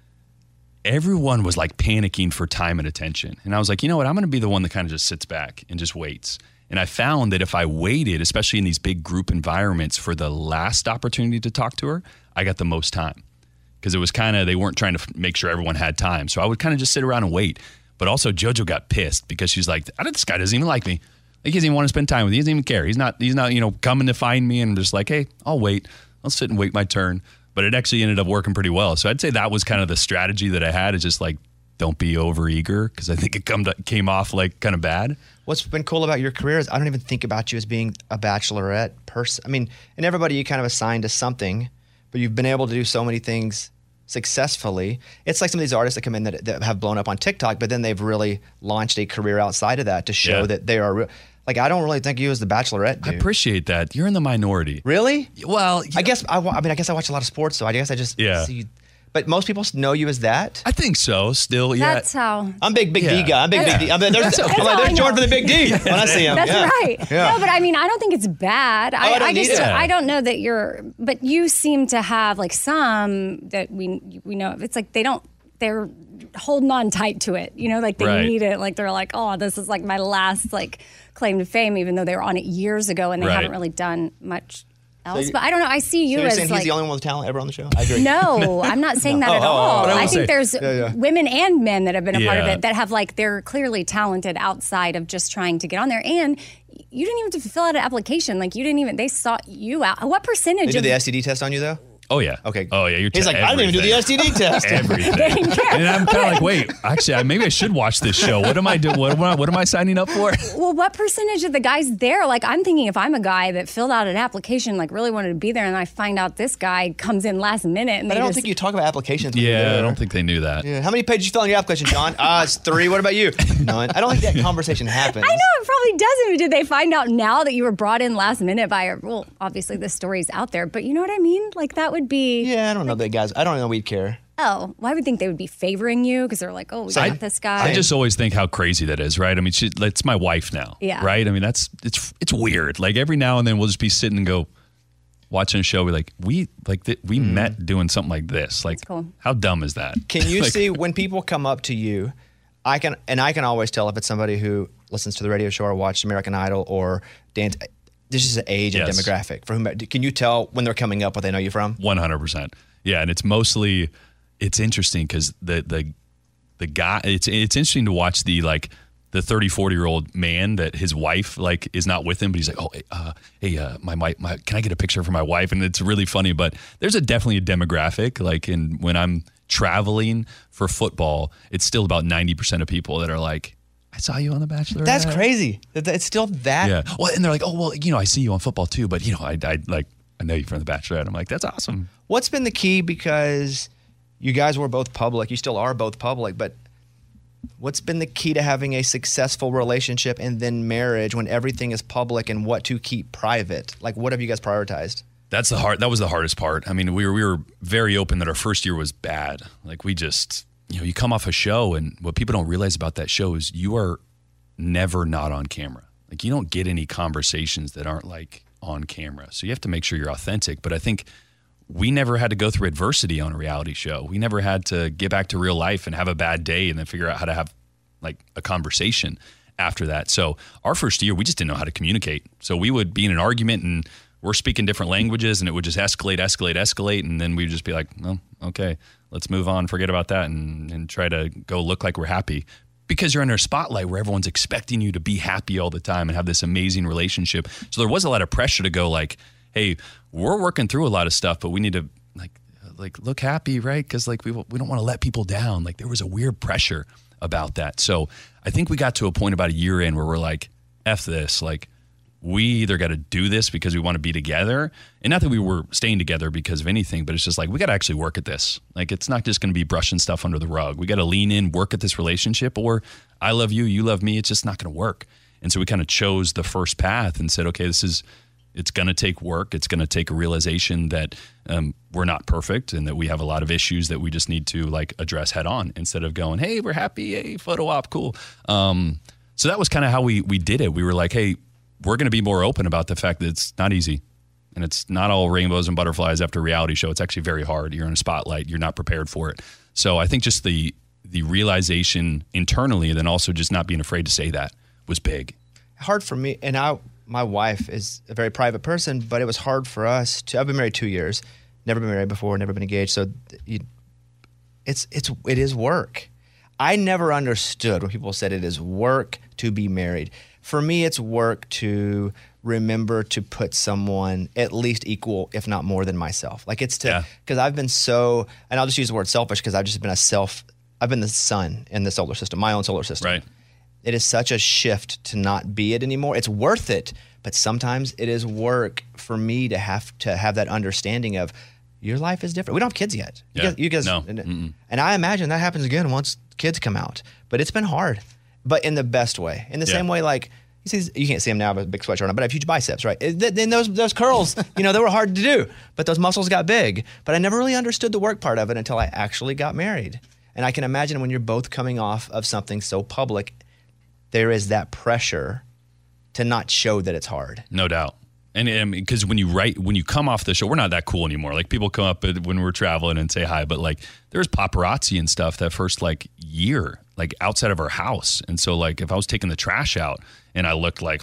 everyone was like panicking for time and attention. And I was like, you know what? I'm going to be the one that kind of just sits back and just waits. And I found that if I waited, especially in these big group environments, for the last opportunity to talk to her, I got the most time. Because it was kind of, they weren't trying to f- make sure everyone had time. So I would kind of just sit around and wait. But also JoJo got pissed because she's like, I don't, this guy doesn't even like me. Like, he doesn't even want to spend time with me. He doesn't even care. He's not, he's not, you know, coming to find me. And I'm just like, hey, I'll wait. I'll sit and wait my turn. But it actually ended up working pretty well. So I'd say that was kind of the strategy that I had, is just like, don't be over eager, because I think it come to, came off like kind of bad. What's been cool about your career is I don't even think about you as being a Bachelorette person. I mean, and everybody you kind of assigned to something, but you've been able to do so many things successfully. It's like some of these artists that come in that, that have blown up on TikTok, but then they've really launched a career outside of that to show Yeah. that they are real. Like, I don't really think you as the Bachelorette dude. I appreciate that. You're in the minority. Really? Well, I guess I, wa- I mean I guess I watch a lot of sports, so I guess I just Yeah. see. But most people know you as that. I think so. Still, yeah. That's how. I'm big, big D Yeah. guy. I'm big, big D. I'm, there's, That's- I'm that's like, all I there's Jordan know. for the big D when I see him. That's yeah. right. Yeah. No, but I mean, I don't think it's bad. I, I don't I just, need it. I don't know that you're, but you seem to have like some that we we know. It's like they don't, they're holding on tight to it. You know, like they Right. need it. Like they're like, oh, this is like my last like claim to fame, even though they were on it years ago and they Right. haven't really done much else. you- but I don't know. I see you So you're as saying like. he's the only one with talent ever on the show? I agree. No, I'm not saying that No. at Oh, oh, oh, all. but I I, will think say- there's Yeah, yeah. women and men that have been a part of Yeah. it that have like they're clearly talented outside of just trying to get on there. And you didn't even have to fill out an application. Like you didn't even, they sought you out. What percentage They did of the S T D test on you though? Oh yeah. Okay. Oh yeah. You're He's like, I didn't even do the S T D test. Everything. And I'm kind of like, wait, actually, I, maybe I should watch this show. What am I doing? What am I, what am I signing up for? Well, what percentage of the guys there? Like, I'm thinking if I'm a guy that filled out an application, like really wanted to be there, and I find out this guy comes in last minute, and But they I don't just, think you talk about applications. when Yeah, you're I there. don't think they knew that. Yeah. How many pages you fill in your application, John? Ah, uh, it's three. What about you? None. I don't think that conversation happens. I know it probably doesn't. Did they find out now that you were brought in last minute by a? Well, obviously this story's out there, but you know what I mean? Like that would be. Yeah, I don't know that guys. I don't know we'd care. Oh, well, I would think they would be favoring you because they're like, oh, we got this guy. I just always think how crazy that is, right? I mean, she, it's my wife now, Yeah. right? I mean, that's it's it's weird. Like every now and then we'll just be sitting and go watching a show. We're like, we like th- we met doing something like this. Like, cool. how dumb is that? Can you Like, see when people come up to you? I can, and I can always tell if it's somebody who listens to the radio show or watched American Idol or dance. This is an age and Yes. demographic for whom. Can you tell when they're coming up what they know you from? One hundred percent. Yeah, and it's mostly it's interesting because the the the guy. It's it's interesting to watch the like the thirty, forty year old man that his wife like is not with him, but he's like, oh, uh, hey, uh, my, my my can I get a picture for my wife? And it's really funny. But there's a definitely a demographic. Like, in when I'm traveling for football, it's still about ninety percent of people that are like, I saw you on The Bachelor. That's crazy. That- that- It's still that. Yeah. Well, and they're like, oh, well, you know, I see you on football too, but you know, I, I like, I know you from The Bachelor. And I'm like, that's awesome. What's been the key? Because you guys were both public. You still are both public. But what's been the key to having a successful relationship and then marriage when everything is public, and what to keep private? Like, what have you guys prioritized? That's the hard. That was the hardest part. I mean, we were we were very open that our first year was bad. Like, we just, you know, you come off a show, and what people don't realize about that show is you are never not on camera. Like, you don't get any conversations that aren't like on camera. So you have to make sure you're authentic. But I think we never had to go through adversity on a reality show. We never had to get back to real life and have a bad day and then figure out how to have like a conversation after that. So our first year, we just didn't know how to communicate. So we would be in an argument and we're speaking different languages, and it would just escalate, escalate, escalate. And then we'd just be like, well, okay, let's move on, forget about that, and, and try to go look like we're happy. Because you're under a spotlight where everyone's expecting you to be happy all the time and have this amazing relationship. So there was a lot of pressure to go like, hey, we're working through a lot of stuff, but we need to like like look happy, right? Because like we we don't want to let people down. Like there was a weird pressure about that. So I think we got to a point about a year in where we're like, F this, like we either got to do this because we want to be together, and not that we were staying together because of anything, but it's just like we got to actually work at this. Like it's not just going to be brushing stuff under the rug. We got to lean in, work at this relationship, or I love you, you love me. It's just not going to work. And so we kind of chose the first path and said, okay, this is, it's going to take work. It's going to take a realization that um, we're not perfect and that we have a lot of issues that we just need to like address head on instead of going, hey, we're happy, hey, photo op, cool. Um, so that was kind of how we we did it. We were like, hey, we're going to be more open about the fact that it's not easy and it's not all rainbows and butterflies after a reality show. It's actually very hard. You're in a spotlight. You're not prepared for it. So I think just the the realization internally and then also just not being afraid to say that was big. Hard for me, and I, my wife is a very private person, but it was hard for us to, I've been married two years, never been married before, never been engaged. So you, it's, it's, it is work. I never understood when people said it is work to be married. For me, it's work to remember to put someone at least equal, if not more than myself. Like it's to, because I've been so, and I'll just use the word selfish because I've just been a self, I've been the sun in the solar system, my own solar system. Right. It is such a shift to not be it anymore. It's worth it, but sometimes it is work for me to have to have that understanding of your life is different. We don't have kids yet. You Yeah. guys, you guys No. and, and I imagine that happens again once kids come out. But it's been hard, but in the best way. In the Yeah. same way, like you see, you can't see them now, but big sweatshirt on, but I have huge biceps, right? Then those those curls, you know, they were hard to do, but those muscles got big. But I never really understood the work part of it until I actually got married. And I can imagine when you're both coming off of something so public, there is that pressure to not show that it's hard. No doubt. And because when you write, when you come off the show, we're not that cool anymore. Like people come up when we're traveling and say hi, but like there's paparazzi and stuff that first like year, like outside of our house. And so like if I was taking the trash out and I looked like,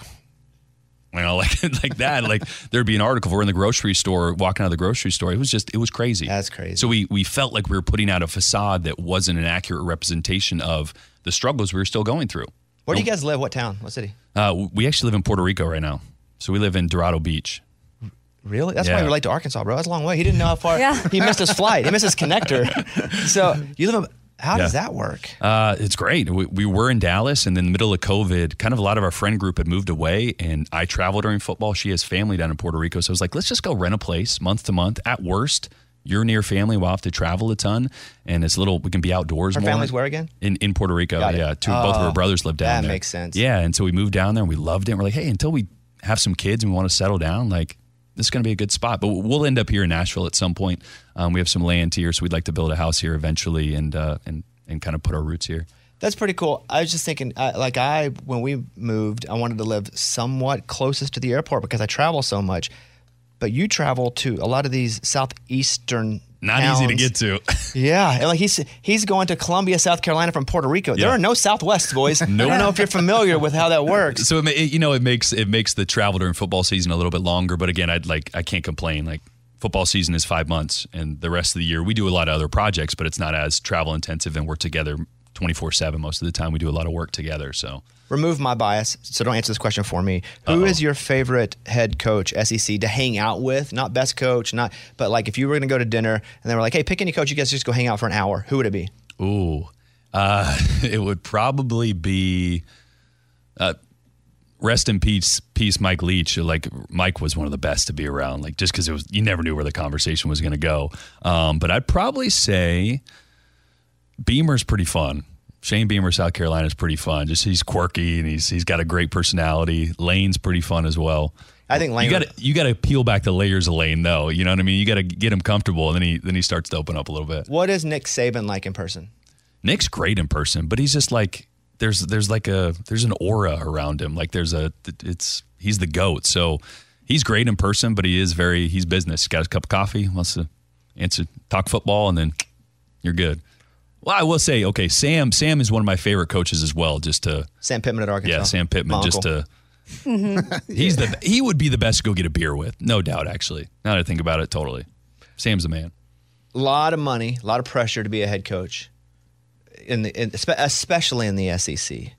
you know, like like that, like there'd be an article. If we're in the grocery store, walking out of the grocery store. It was just, it was crazy. That's crazy. So we we felt like we were putting out a facade that wasn't an accurate representation of the struggles we were still going through. Where do you guys live? What town? What city? Uh, we actually live in Puerto Rico right now. So we live in Dorado Beach. Really? That's Yeah. why you relate to Arkansas, bro. That's a long way. He didn't know how far. Yeah. He missed his flight. He missed his connector. So you live in, how does Yeah. that work? Uh, it's great. We, we were in Dallas, and in the middle of COVID, kind of a lot of our friend group had moved away, and I travel during football. She has family down in Puerto Rico. So I was like, let's just go rent a place month to month. At worst, you're near family. We'll have to travel a ton, and it's a little, we can be outdoors Her more. family's where again? In, in Puerto Rico. Got it. Yeah. Two, both of Oh, her brothers live down that there. makes sense. Yeah. And so we moved down there, and we loved it. And we're like, hey, until we have some kids and we want to settle down, like, this is going to be a good spot. But we'll end up here in Nashville at some point. Um, we have some land here, so we'd like to build a house here eventually and uh, and and kind of put our roots here. That's pretty cool. I was just thinking, uh, like I, when we moved, I wanted to live somewhat closest to the airport because I travel so much. But you travel to a lot of these southeastern Not towns. easy to get to. Yeah, and like he's he's going to Columbia, South Carolina from Puerto Rico. There Yeah. are no Southwests, boys. I Nope. don't know if you're familiar with how that works. So it, ma- it, you know, it makes it makes the travel during football season a little bit longer. But again, I'd like I can't complain. Like football season is five months, and the rest of the year we do a lot of other projects, but it's not as travel intensive, and we're together twenty-four seven most of the time. We do a lot of work together. So Remove my bias, so don't answer this question for me. Who is your favorite head coach, S E C, to hang out with? Not best coach, not, but like if you were going to go to dinner and they were like, hey, pick any coach, you guys just go hang out for an hour. Who would it be? Ooh, uh, it would probably be. Uh, Rest in peace, peace, Mike Leach. Like Mike was one of the best to be around. Like just because it was, you never knew where the conversation was going to go. Um, but I'd probably say Beamer's pretty fun. Shane Beamer, South Carolina is pretty fun. Just he's quirky and he's he's got a great personality. Lane's pretty fun as well. I think Lane. You got to you got to peel back the layers of Lane though. You know what I mean? You got to get him comfortable, and then he then he starts to open up a little bit. What is Nick Saban like in person? Nick's great in person, but he's just like there's there's like a there's an aura around him. Like there's a it's he's the GOAT. So he's great in person, but he is very he's business. He's got his cup of coffee, wants to answer talk football, and then you're good. Well, I will say, okay, Sam Sam is one of my favorite coaches as well. Just to Sam Pittman at Arkansas. Yeah, Sam Pittman. My Just uncle. to he's the he would be the best to go get a beer with, no doubt. Actually, now that I think about it, totally. Sam's the man. A lot of money, a lot of pressure to be a head coach, in the in, especially in the S E C.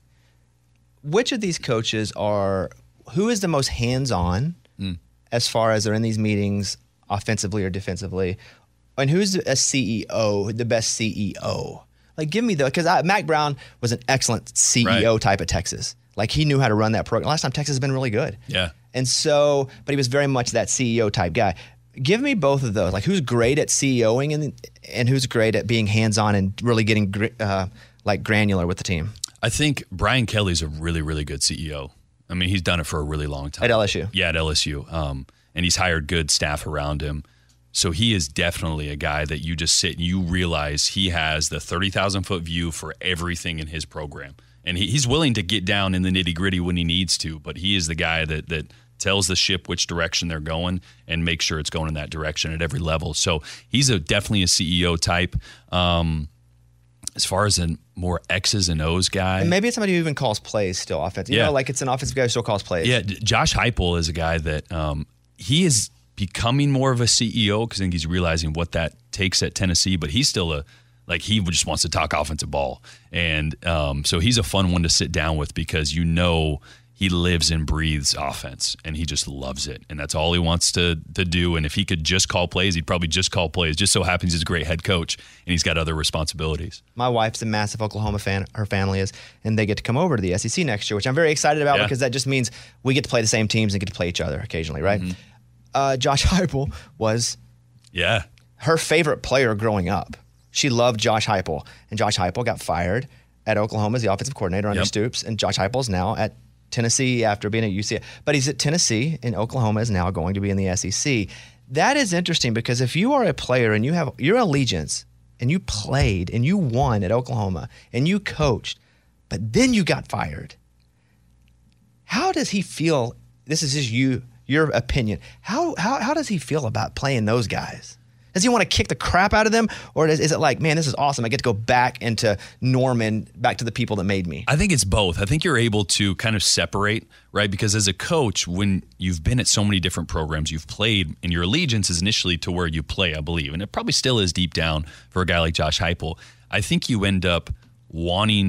Which of these coaches are who is the most hands-on Mm. as far as they're in these meetings, offensively or defensively, and who's a C E O, the best C E O? Like, give me the because Mac Brown was an excellent C E O Right. type of Texas. Like he knew how to run that program. Last time Texas has been really good. Yeah. And so, but he was very much that C E O type guy. Give me both of those. Like, who's great at CEOing and and who's great at being hands-on and really getting gr- uh, like granular with the team I think Brian Kelly's a really, really good C E O. I mean, he's done it for a really long time. at L S U. Yeah, at L S U. Um, and he's hired good staff around him. So he is definitely a guy that you just sit and you realize he has the thirty thousand foot view for everything in his program. And he, he's willing to get down in the nitty gritty when he needs to, but he is the guy that that tells the ship which direction they're going and make sure it's going in that direction at every level. So he's a definitely a C E O type. Um, as far as a more X's and O's guy. And maybe it's somebody who even calls plays still offensive. You Yeah. know, like it's an offensive guy who still calls plays. Yeah, J- Josh Heupel is a guy that um, he is becoming more of a C E O because I think he's realizing what that takes at Tennessee. But he's still a like he just wants to talk offensive ball, and um, so he's a fun one to sit down with because you know he lives and breathes offense, and he just loves it, and that's all he wants to to do. And if he could just call plays, he'd probably just call plays. Just so happens he's a great head coach, and he's got other responsibilities. My wife's a massive Oklahoma fan. Her family is, and they get to come over to the S E C next year, which I'm very excited about Yeah. because that just means we get to play the same teams and get to play each other occasionally, right? Mm-hmm. Uh, Josh Heupel was Yeah. her favorite player growing up. She loved Josh Heupel, and Josh Heupel got fired at Oklahoma as the offensive coordinator under Yep. Stoops, and Josh Heupel is now at Tennessee after being at U C F. But he's at Tennessee, and Oklahoma is now going to be in the S E C. That is interesting because if you are a player and you have your allegiance, and you played and you won at Oklahoma, and you coached, but then you got fired, how does he feel? This is just you, your opinion. How how how does he feel about playing those guys? Does he want to kick the crap out of them? Or is, is it like, man, this is awesome. I get to go back into Norman, back to the people that made me. I think it's both. I think you're able to kind of separate, right? Because as a coach, when you've been at so many different programs, you've played, and your allegiance is initially to where you play, I believe. And it probably still is deep down for a guy like Josh Heupel. I think you end up wanting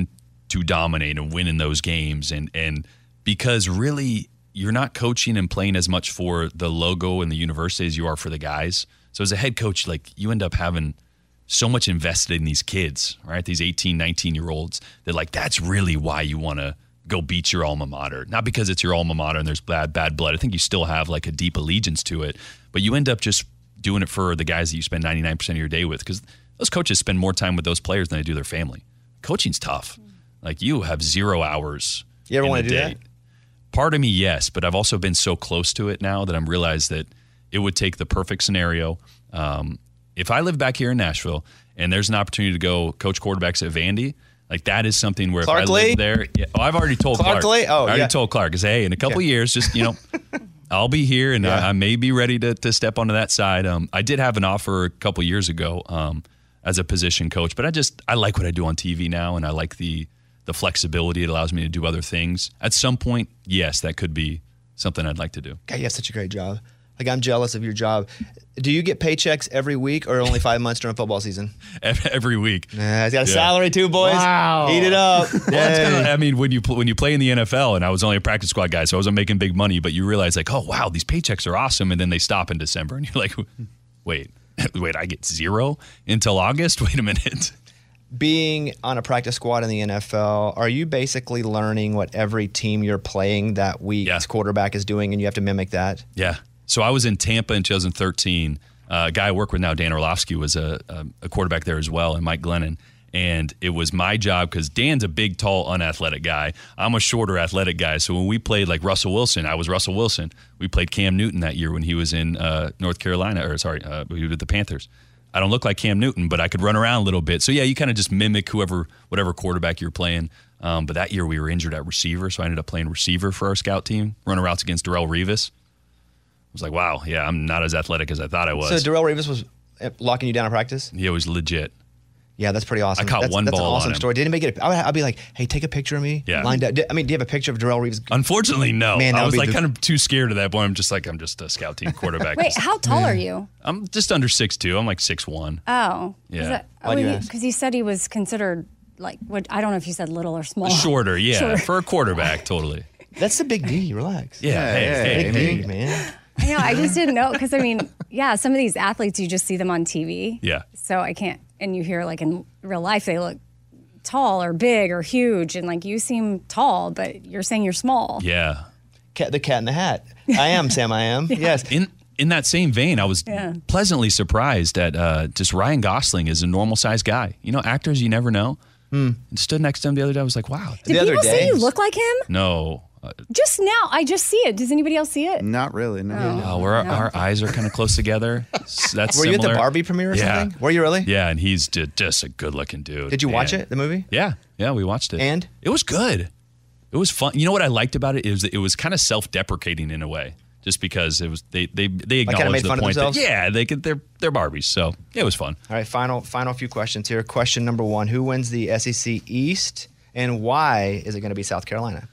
to dominate and win in those games. And, and because really you're not coaching and playing as much for the logo and the university as you are for the guys. So as a head coach, like you end up having so much invested in these kids, right? These eighteen, nineteen year olds that like, that's really why you want to go beat your alma mater. Not because it's your alma mater and there's bad, bad blood. I think you still have like a deep allegiance to it, but you end up just doing it for the guys that you spend ninety-nine percent of your day with, because those coaches spend more time with those players than they do their family. Coaching's tough. Like you have zero hours. You ever in want the to do day. that? Part of me, yes, but I've also been so close to it now that I'm realized that it would take the perfect scenario. Um, if I live back here in Nashville and there's an opportunity to go coach quarterbacks at Vandy, like that is something where Clark if I Lee? live there, yeah, oh, I've already told Clark Clark. Lee? Oh, I already yeah. told Clark, because hey, in a couple Okay. years, just you know, I'll be here and Yeah. I, I may be ready to to step onto that side. Um, I did have an offer a couple years ago um, as a position coach, but I just I like what I do on T V now, and I like the the flexibility it allows me to do other things. At some point, yes, that could be something I'd like to do. God, you have such a great job. Like, I'm jealous of your job. Do you get paychecks every week or only five months during football season? Every week. Nah, he's got a Yeah. salary too, boys. Wow. Eat it up. Well, it's kinda, I mean, when you pl- when you play in the N F L, and I was only a practice squad guy, so I wasn't making big money, but you realize like, oh wow, these paychecks are awesome, and then they stop in December, and you're like, wait, wait, I get zero until August? Wait a minute. Being on a practice squad in the N F L, are you basically learning what every team you're playing that week's quarterback is doing, and you have to mimic that? Yeah. So I was in Tampa in twenty thirteen. Uh, a guy I work with now, Dan Orlovsky, was a, a, a quarterback there as well, and Mike Glennon. And it was my job because Dan's a big, tall, unathletic guy. I'm a shorter, athletic guy. So when we played like Russell Wilson, I was Russell Wilson. We played Cam Newton that year when he was in uh, North Carolina, or sorry, uh, he was with the Panthers. I don't look like Cam Newton, but I could run around a little bit. So yeah, you kind of just mimic whoever, whatever quarterback you're playing. Um, but that year we were injured at receiver, so I ended up playing receiver for our scout team, running routes against Darrelle Revis. I was like, wow, yeah, I'm not as athletic as I thought I was. So Darrelle Revis was locking you down in practice? Yeah, it was legit. Yeah, that's pretty awesome. I caught that's, one that's ball an awesome on him. story. Didn't make it. I would, I'd be like, hey, take a picture of me. Yeah. Lined up. I mean, do you have a picture of Darrelle Revis? Unfortunately, no. Man, that I would was be like the- kind of too scared at that point. I'm just like, I'm just a scout team quarterback. Wait, how tall are you? I'm just under six two. I'm like six one. Oh. Yeah. Why do you ask? Because you said he was considered like, what? I don't know if you said little or small. Shorter, yeah. Shorter. For a quarterback, totally. That's the big D. Relax. Yeah, hey, hey, big hey. D, man. I know. I just didn't know because I mean, yeah, some of these athletes you just see them on T V. Yeah. So I can't, and you hear like in real life they look tall or big or huge, and like you seem tall, but you're saying you're small. Yeah. Cat, the cat in the hat. I am, Sam, I am. Yes. In in that same vein, I was Yeah. pleasantly surprised at uh, just Ryan Gosling is a normal sized guy. You know, actors you never know. Hmm. And stood next to him the other day. I was like, wow. Did people say you look like him? No. Uh, Just now, I just see it. Does anybody else see it? Not really, no. Oh, where our, our eyes are kind of close together. S- That's Were you at the similar. Barbie premiere or yeah. something? Were you really? Yeah, and he's ju- just a good-looking dude. Did you watch man. it, the movie? Yeah, yeah, we watched it. And? It was good. It was fun. You know what I liked about it is that it was kind of self-deprecating in a way, just because it was they they they Like kinda acknowledged made the fun of point that themselves? yeah they could they're they're Barbies, so it was fun. All right, final final few questions here. Question number one: who wins the S E C East, and why is it going to be South Carolina?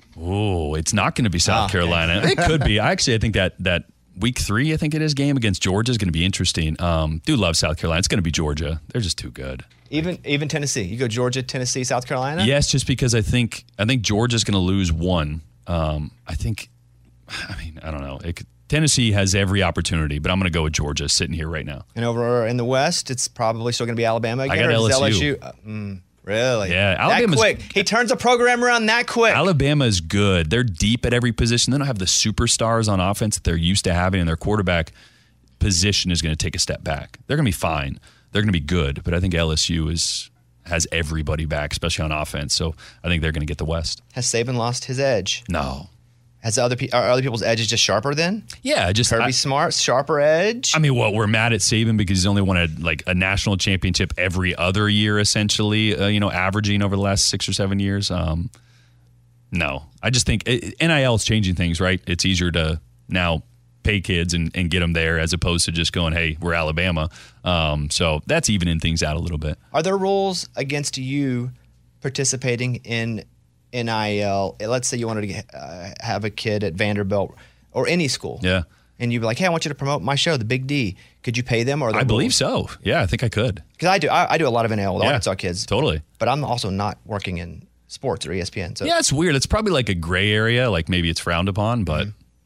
Oh, it's not going to be South Oh, okay. Carolina. It could be. I actually I think that that week three, I think it is, game against Georgia is going to be interesting. Um, do love South Carolina. It's going to be Georgia. They're just too good. Even even Tennessee. You go Georgia, Tennessee, South Carolina. Yes, just because I think I think Georgia's going to lose one. Um, I think. I mean, I don't know. It could, Tennessee has every opportunity, but I'm going to go with Georgia sitting here right now. And over in the West, it's probably still going to be Alabama again. I got or is L S U. L S U? Uh, mm, really? Yeah, That Alabama's- quick. He turns the program around that quick. Alabama is good. They're deep at every position. They don't have the superstars on offense that they're used to having, and their quarterback position is going to take a step back. They're going to be fine. They're going to be good, but I think L S U is has everybody back, especially on offense. So I think they're going to get the West. Has Saban lost his edge? No. Has other pe- are other people's edges just sharper then? Yeah, just Kirby I- Smart, sharper edge. I mean, what we're mad at Saban because he's only won a like a national championship every other year, essentially. Uh, you know, averaging over the last six or seven years. Um, no, I just think it, N I L is changing things, right? It's easier to now pay kids and, and get them there as opposed to just going, hey, we're Alabama. Um, so that's evening things out a little bit. Are there rules against you participating in N I L? Let's say you wanted to get, uh, have a kid at Vanderbilt or any school. Yeah. And you'd be like, hey, I want you to promote my show, The Big D. Could you pay them? Or I believe so. Yeah, I think I could. Because I do. I, I do a lot of N I L with Yeah, Arkansas kids. Totally. But I'm also not working in sports or E S P N. So Yeah, it's weird. It's probably like a gray area, like maybe it's frowned upon, but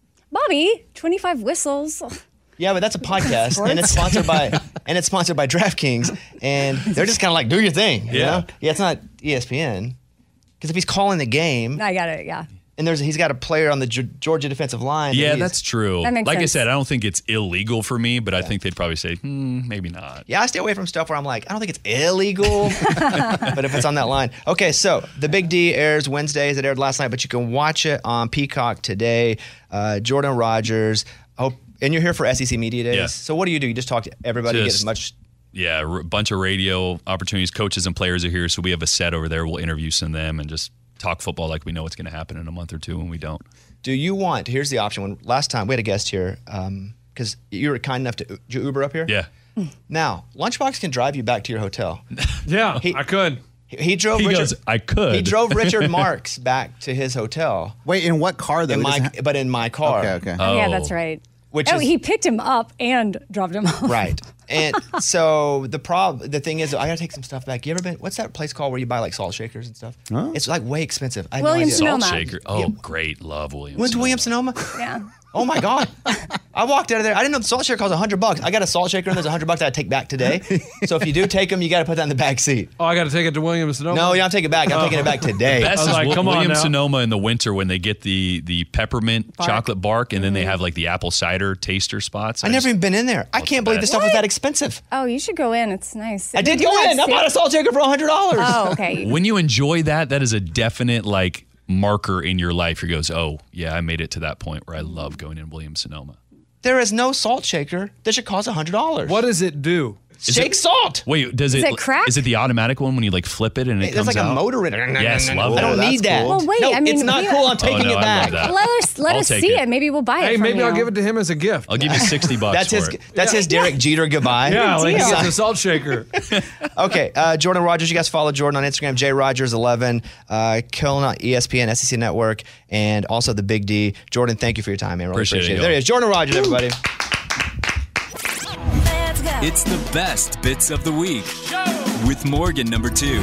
Bobby, twenty-five whistles. Yeah, but that's a podcast, and it's sponsored by and it's sponsored by DraftKings, and they're just kind of like, do your thing. You Yeah. know? Yeah, it's not E S P N because if he's calling the game, I got it. Yeah. and there's he's got a player on the Ge- Georgia defensive line. yeah, he's- that's true. That makes like I sense. said, I don't think it's illegal for me, but I think they'd probably say, hmm, maybe not. Yeah, I stay away from stuff where I'm like, I don't think it's illegal, but if it's on that line. Okay, so The Big D airs Wednesdays. It aired last night, but you can watch it on Peacock today. Uh, Jordan Rogers. Oh, and you're here for S E C Media Days. Yeah. So what do you do? You just talk to everybody, get as Just- much. Yeah, a bunch of radio opportunities. Coaches and players are here, so we have a set over there. We'll interview some of them and just talk football like we know what's going to happen in a month or two when we don't. Do you want? Here's the option. When last time we had a guest here, because you were kind enough to did you Uber up here. Yeah. Now Lunchbox can drive you back to your hotel. Yeah, I could. He, he drove. He Richard, goes, I could. He drove Richard Marks back to his hotel. Wait, in what car though? In It my, doesn't ha- but in my car. Okay, okay. Oh, yeah, that's right. Which oh, is he picked him up and dropped him off. right. And so the prob the thing is, I gotta take some stuff back. You ever been? What's that place called where you buy like salt shakers and stuff? Huh? It's like way expensive. I had Williams no idea. Sonoma. Shaker. Oh, great. Love Williams. Went to Williams Sonoma. Yeah. Oh my God! I walked out of there. I didn't know the salt shaker cost a hundred bucks. I got a salt shaker and there's a hundred bucks that I take back today. So if you do take them, you got to put that in the back seat. Oh, I got to take it to Williams Sonoma. No, you don't take it back. I'm taking it back today. Best I was is like, Wi- come on Williams now. Sonoma in the winter when they get the the peppermint Bark. chocolate bark, and then they have like the apple cider taster spots. I never just- even been in there. I Oh, can't it's believe the this stuff was that expensive. Oh, you should go in. It's nice. I did They go do in. I have bought a sa- salt shaker for a hundred dollars. Oh, okay. When you enjoy that, that is a definite like marker in your life. Who goes, oh yeah, I made it to that point where I love going in Williams Sonoma. There is no salt shaker that should cost a hundred dollars. What does it do? Is Shake it- salt. Wait, does Is it? it crack? Is it the automatic one when you like flip it and it There's comes like out? a motor in it. Yes, love I that. don't Oh, need that's that. cool. Well, wait, No, I mean, it's not we- cool. I'm taking no, it I back. love that. Let us let I'll us take see it. it. Maybe we'll buy it. Hey, from maybe you. I'll give it to him as a gift. I'll give you sixty bucks That's his. for it. That's his Derek Jeter goodbye. Yeah, like he deal. gets a salt shaker. Okay, uh, Jordan Rogers. You guys follow Jordan on Instagram, J Rogers eleven, uh, killing on E S P N, S E C Network, and also the Big D. Jordan, thank you for your time, man. Really Appreciate appreciate it, it. There he y'all. is, Jordan Rogers, everybody. It's the best bits of the week with Morgan number two.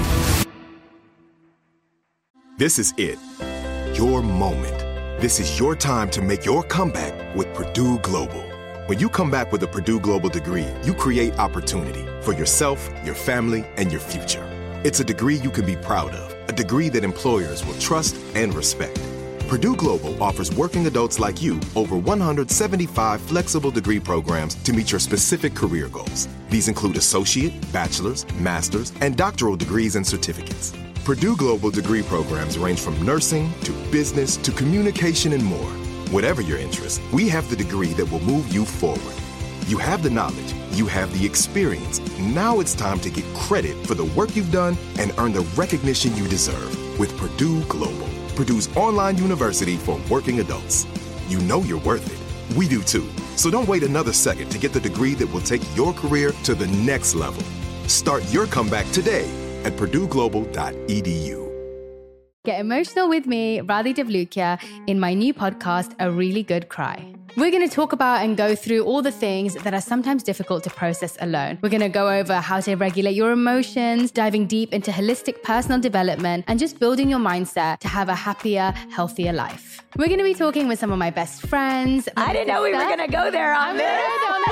This is it. Your moment. This is your time to make your comeback with Purdue Global. When you come back with a Purdue Global degree, you create opportunity for yourself, your family, and your future. It's a degree you can be proud of, a degree that employers will trust and respect. Purdue Global offers working adults like you over one hundred seventy-five flexible degree programs to meet your specific career goals. These include associate, bachelor's, master's, and doctoral degrees and certificates. Purdue Global degree programs range from nursing to business to communication and more. Whatever your interest, we have the degree that will move you forward. You have the knowledge, you have the experience. Now it's time to get credit for the work you've done and earn the recognition you deserve with Purdue Global, Purdue's online university for working adults. You know you're worth it. We do too. So don't wait another second to get the degree that will take your career to the next level. Start your comeback today at purdue global dot e d u. Get emotional with me, Radhi Devlukia, in my new podcast, A Really Good Cry. We're going to talk about and go through all the things that are sometimes difficult to process alone. We're going to go over how to regulate your emotions, diving deep into holistic personal development, and just building your mindset to have a happier, healthier life. We're going to be talking with some of my best friends. I didn't know we were going to go there on this.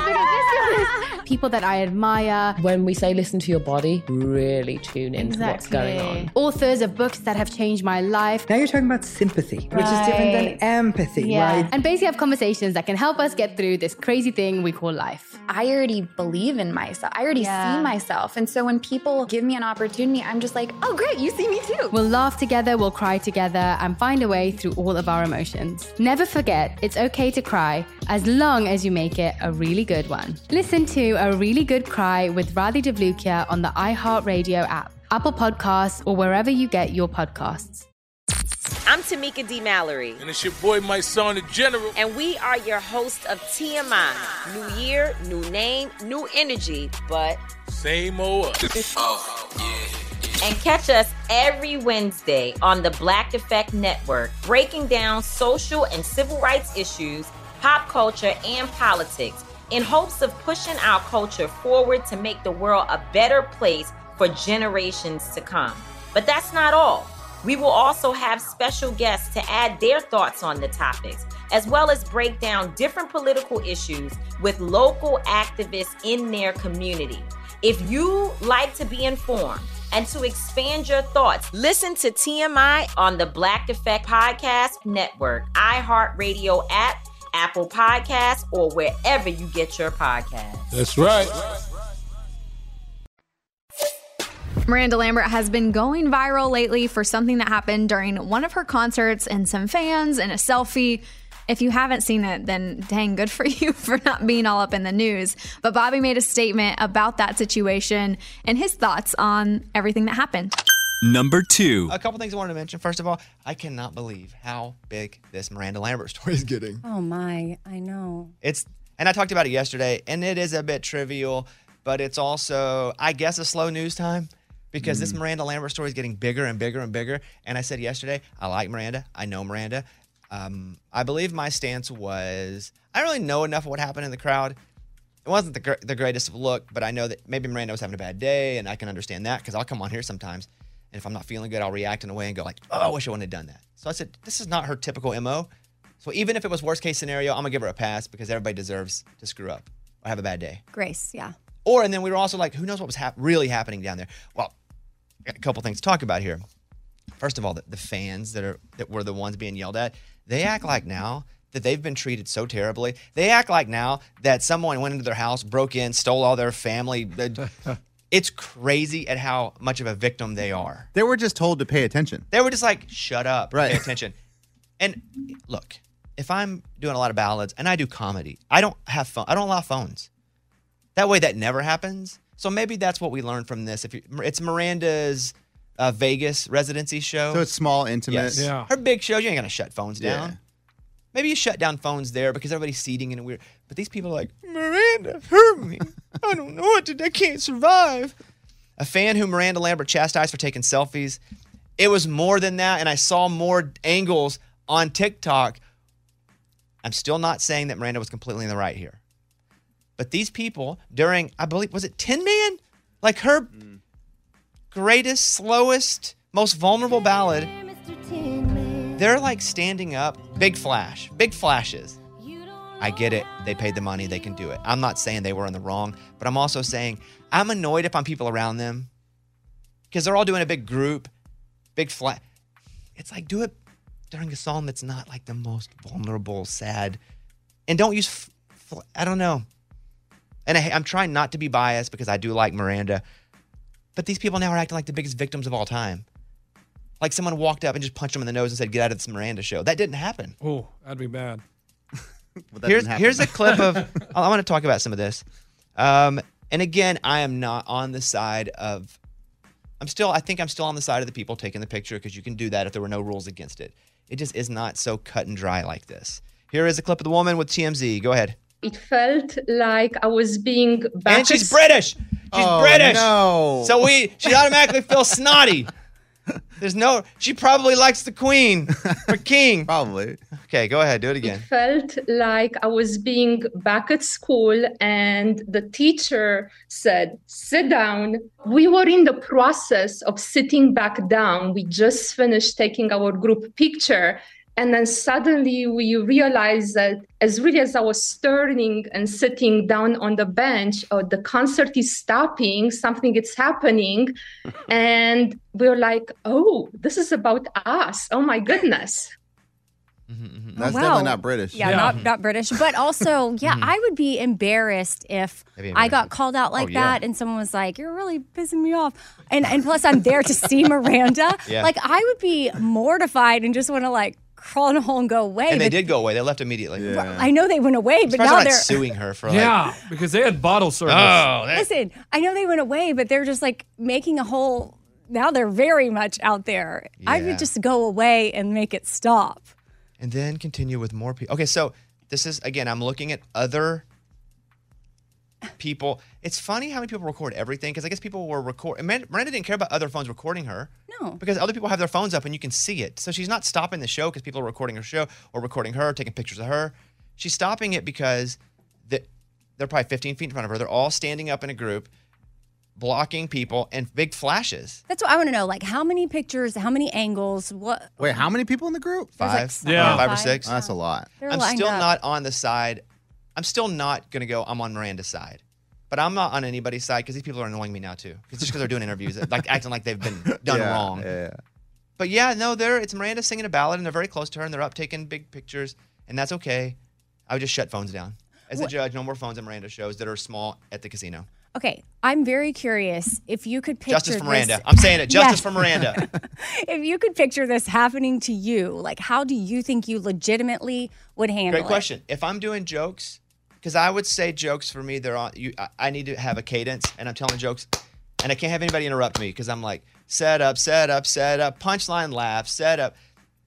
People that I admire. When we say listen to your body, really tune into what's going on. Authors of books that have changed my life. Now you're talking about sympathy, which is different than empathy, Yeah. right? And basically have conversations that can help us get through this crazy thing we call life. I already believe in myself. I already Yeah. see myself. And so when people give me an opportunity, I'm just like, oh, great, you see me too. We'll laugh together, we'll cry together, and find a way through all of our emotions. Never forget, it's okay to cry, as long as you make it a really good one. Listen to A Really Good Cry with Radhi Devlukia on the iHeartRadio app, Apple Podcasts, or wherever you get your podcasts. I'm Tamika D. Mallory. And it's your boy, my son, the General. And we are your hosts of T M I. New year, new name, new energy, but same old us. Oh, yeah. And catch us every Wednesday on the Black Effect Network, breaking down social and civil rights issues, pop culture, and politics in hopes of pushing our culture forward to make the world a better place for generations to come. But that's not all. We will also have special guests to add their thoughts on the topics, as well as break down different political issues with local activists in their community. If you like to be informed and to expand your thoughts, listen to T M I on the Black Effect Podcast Network, iHeartRadio app, Apple Podcasts, or wherever you get your podcasts. That's right. Miranda Lambert has been going viral lately for something that happened during one of her concerts and some fans and a selfie. If you haven't seen it, then dang, good for you for not being all up in the news. But Bobby made a statement about that situation and his thoughts on everything that happened. Number two. A couple things I wanted to mention. First of all, I cannot believe how big this Miranda Lambert story is getting. Oh my, I know. It's, and I talked about it yesterday, and it is a bit trivial, but it's also, I guess, a slow news time. Because mm. this Miranda Lambert story is getting bigger and bigger and bigger. And I said yesterday, I like Miranda. I know Miranda. Um, I believe my stance was, I don't really know enough of what happened in the crowd. It wasn't the, gr- the greatest of look, but I know that maybe Miranda was having a bad day, and I can understand that because I'll come on here sometimes, and if I'm not feeling good, I'll react in a way and go like, oh, I wish I wouldn't have done that. So I said, this is not her typical M O. So even if it was worst case scenario, I'm going to give her a pass because everybody deserves to screw up or have a bad day. Grace, yeah. Or, and then we were also like, who knows what was hap- really happening down there? Well, a couple things to talk about here. First of all, the, the fans that are that were the ones being yelled at, they act like now that they've been treated so terribly. They act like now that someone went into their house, broke in, stole all their family. It's crazy at how much of a victim they are. They were just told to pay attention. They were just like, shut up, right. Pay attention. And look, if I'm doing a lot of ballads and I do comedy, I don't have phone. I don't allow phones. That way that never happens. So maybe that's what we learned from this. If you, it's Miranda's uh, Vegas residency show. So it's small, intimate. Yes. Yeah. Her big show, you ain't gonna shut phones Yeah. down. Maybe you shut down phones there because everybody's seating in a weird. But these people are like, Miranda hurt me. I don't know what to do. I can't survive. A fan who Miranda Lambert chastised for taking selfies. It was more than that, and I saw more angles on TikTok. I'm still not saying that Miranda was completely in the right here. But these people during, I believe, was it Tin Man? Like her mm. greatest, slowest, most vulnerable ballad. They're like standing up. Big flash. Big flashes. I get it. They paid the money. They can do it. I'm not saying they were in the wrong, but I'm also saying I'm annoyed if I'm people around them because they're all doing a big group, big flat. It's like do it during a song that's not like the most vulnerable, sad. And don't use, f- f- I don't know. And I, I'm trying not to be biased because I do like Miranda. But these people now are acting like the biggest victims of all time. Like someone walked up and just punched them in the nose and said, get out of this Miranda show. That didn't happen. Oh, that'd be bad. Well, that here's didn't happen. here's a clip of, I want to talk about some of this. Um, and again, I am not on the side of, I'm still, I think I'm still on the side of the people taking the picture because you can do that if there were no rules against it. It just is not so cut and dry like this. Here is a clip of the woman with T M Z. Go ahead. It felt like I was being back And she's British. She's Oh, British. no. So we, she automatically feels snotty. There's no, she probably likes the queen or king. Probably. Okay, go ahead. Do it again. felt like I was being back at school and the teacher said, sit down. We were in the process of sitting back down. We just finished taking our group picture. And then suddenly we realized that as really as I was turning and sitting down on the bench, oh, the concert is stopping, something is happening. And we were like, oh, this is about us. Oh my goodness. That's wow. definitely not British. Yeah, Not, not British. But also, yeah, I would be embarrassed if That'd be I got called out like Oh, yeah. that and someone was like, you're really pissing me off. And and plus I'm there to see Miranda. Yeah. Like I would be mortified and just want to like crawl in a hole and go away. And they But did go away. They left immediately. I know they went away, but Surprised now they're they're not suing her for like. Yeah, because they had bottle service. Oh, that- Listen, I know they went away, but they're just like making a whole now they're very much out there. I Yeah. would just go away and make it stop. And then continue with more people. Okay, so this is, again, I'm looking at other people. It's funny how many people record everything because I guess people were recording. Miranda didn't care about other phones recording her. No. Because other people have their phones up and you can see it. So she's not stopping the show because people are recording her show or recording her, taking pictures of her. She's stopping it because the, they're probably fifteen feet in front of her. They're all standing up in a group. blocking people and big flashes. That's what I want to know. Like, how many pictures, how many angles, what? Wait, how many people in the group? Five. like Yeah. Five or five. six. Oh, that's a lot. They're I'm lined still up. not on the side. I'm still not going to go, I'm on Miranda's side. But I'm not on anybody's side because these people are annoying me now too. It's just because they're doing interviews, like acting like they've been done Yeah, wrong. Yeah, yeah. But yeah, no, they're it's Miranda singing a ballad and they're very close to her and they're up taking big pictures and that's okay. I would just shut phones down. As a What- judge, no more phones at Miranda shows that are small at the casino. Okay, I'm very curious if you could picture Justice for this- Miranda. I'm saying it. Justice Yes. for Miranda. If you could picture this happening to you, like, how do you think you legitimately would handle Great question. If I'm doing jokes, because I would say jokes for me, they're on. You, I, I need to have a cadence, and I'm telling jokes, and I can't have anybody interrupt me because I'm like set up, set up, set up, punchline, laugh, set up.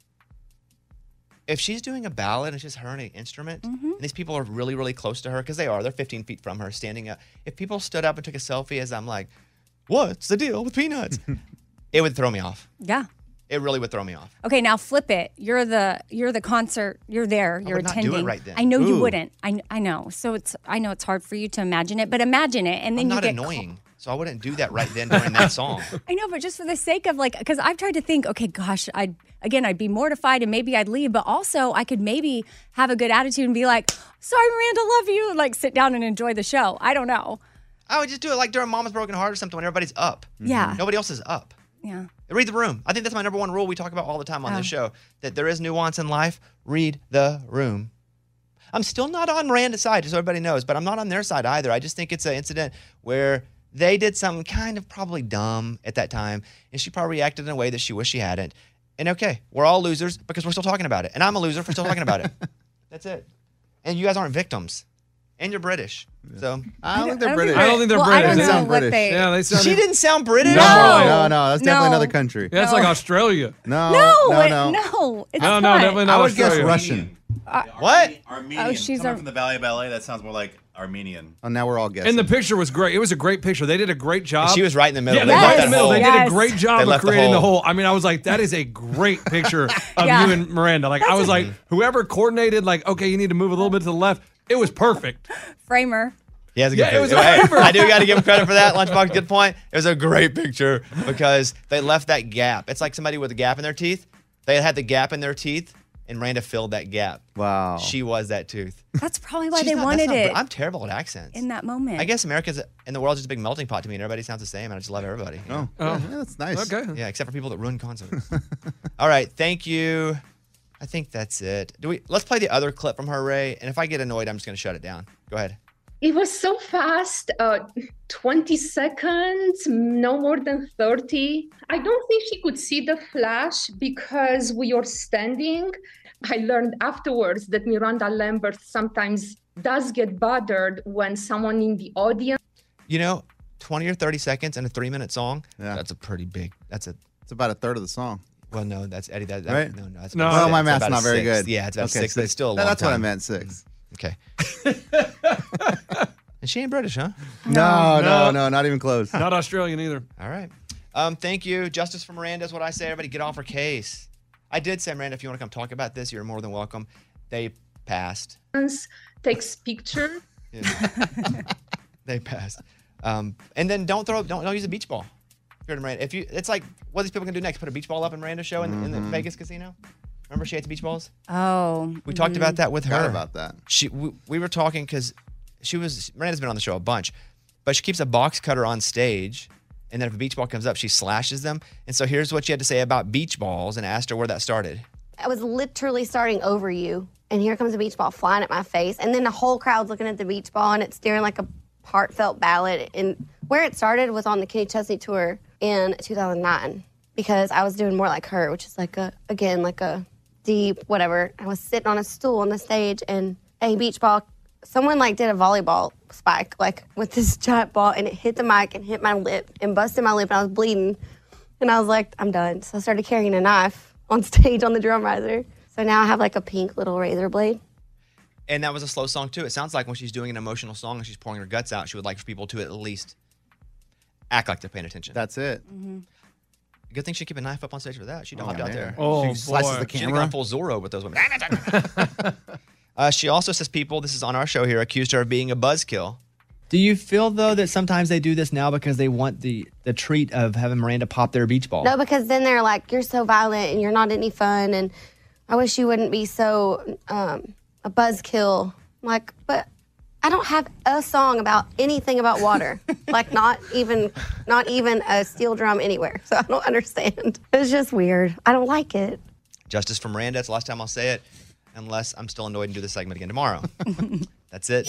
If she's doing a ballad and it's just her and an instrument, and these people are really, really close to her because they are, they're fifteen feet from her, standing up. If people stood up and took a selfie as I'm like, "What's the deal with peanuts?" It would throw me off. it? Yeah. It really would throw me off. Okay, now flip it. You're the you're the concert. You're there. You're would not do it attending. right then. I know you Ooh. wouldn't. I I know. So it's I know it's hard for you to imagine it, but imagine it, and then I'm you not get annoying, so I wouldn't do that right then during that song. I know, but just for the sake of like, because I've tried to think, okay, gosh, I'd again, I'd be mortified and maybe I'd leave, but also I could maybe have a good attitude and be like, sorry, Miranda, love you, and like sit down and enjoy the show. I don't know. I would just do it like during Mama's Broken Heart or something when everybody's up. Yeah. Nobody else is up. Yeah. Read the room. I think that's my number one rule we talk about all the time on Oh. this show, that there is nuance in life. Read the room. I'm still not on Miranda's side, just so everybody knows, but I'm not on their side either. I just think it's an incident where they did something kind of probably dumb at that time, and she probably reacted in a way that she wished she hadn't. And okay, we're all losers because we're still talking about it. And I'm a loser for still talking about it. That's it. And you guys aren't victims. And you're British. So I don't think they're British. I don't think they're Well, I British. don't They know sound what British. they- Yeah, they sound. she didn't sound British. No. No, no, that's definitely No. another country. Yeah, it's like Australia. No, No, no, it- no. no, it's No, no, not. definitely I not would guess Australia. Russian. What? Armenian. Oh, she's Coming a- from the Valley of Ballet, that sounds more like Armenian. Oh, now we're all guessing. And the picture was great. It was a great picture. They did a great job. She was right in the middle. Yeah, They they left right in that the middle. hole. They Yes. did a great job They of left the creating the hole. hole. I mean, I was like, that is a great picture of Yeah. you and Miranda. Like, I was like, whoever coordinated, like, okay, you need to move a little bit to the left. It was perfect. Framer. He has a good Yeah, it was picture. a Hey, paper. I do got to give him credit for that. Lunchbox, good point. It was a great picture because they left that gap. It's like somebody with a gap in their teeth. They had the gap in their teeth, and Miranda filled that gap. Wow. She was that tooth. That's probably why She's they not- wanted that's not- it I'm terrible at accents. in that moment. I guess America's and the world's just a big melting pot to me, and everybody sounds the same, and I just love everybody. you know? Oh, yeah, that's nice. Okay. Yeah, except for people that ruin concerts. All right, thank you. I think that's it. Do we? Let's play the other clip from her, Ray. And if I get annoyed, I'm just going to shut it down. Go ahead. It was so fast, uh, twenty seconds, no more than thirty. I don't think she could see the flash because we are standing. I learned afterwards that Miranda Lambert sometimes does get bothered when someone in the audience. You know, twenty or thirty seconds in a three-minute song. Yeah. That's a pretty big. That's a. It's about a third of the song. Well, no, that's Eddie. That, that, Right? No, no, that's No. about Well, six. my It's math's about a not very six. good. Yeah, it's about Okay, six, but it's still a long That- That's time. what I meant, six. Okay. And she ain't British, huh? No, no, No. no, not even close. Not Australian either. All right. Um, thank you. Justice for Miranda is what I say. Everybody get off her case. I did say, Miranda, if you want to come talk about this, you're more than welcome. They passed. Takes picture. They passed. Um, and then don't throw, don't don't use a beach ball. If you're at Miranda, if you, it's like what are these people gonna do next? Put a beach ball up in Miranda's show in, in the Vegas casino. Remember she hates beach balls. Oh. We talked about that with her. Forgot about that. She we, we were talking because she was Miranda's been on the show a bunch, but she keeps a box cutter on stage, and then if a beach ball comes up, she slashes them. And so here's what she had to say about beach balls, and asked her where that started. I was literally starting over you, and here comes a beach ball flying at my face, and then the whole crowd's looking at the beach ball, and it's staring like a heartfelt ballad. And where it started was on the Kenny Chesney tour in two thousand nine, because I was doing more like her, which is like a, again, like a deep whatever. I was sitting on a stool on the stage, and a beach ball, someone like did a volleyball spike, like with this giant ball, and it hit the mic and hit my lip and busted my lip, and I was bleeding. And I was like, I'm done. So I started carrying a knife on stage on the drum riser. So now I have like a pink little razor blade. And that was a slow song too. It sounds like when she's doing an emotional song and she's pouring her guts out, she would like for people to at least act like they're paying attention. That's it. Good thing she keep a knife up on stage for that. She Oh, hopped out man. there. Oh, She slices boy. the She'd have camera. gone full Zorro with those women. uh, she also says people, this is on our show here, accused her of being a buzzkill. Do you feel, though, that sometimes they do this now because they want the, the treat of having Miranda pop their beach ball? No, because then they're like, you're so violent and you're not any fun, and I wish you wouldn't be so um, a buzzkill. I'm like, but I don't have a song about anything about water. Like, not even not even a steel drum anywhere. So I don't understand. It's just weird. I don't like it. Justice for Miranda. It's the last time I'll say it, unless I'm still annoyed and do this segment again tomorrow. That's it.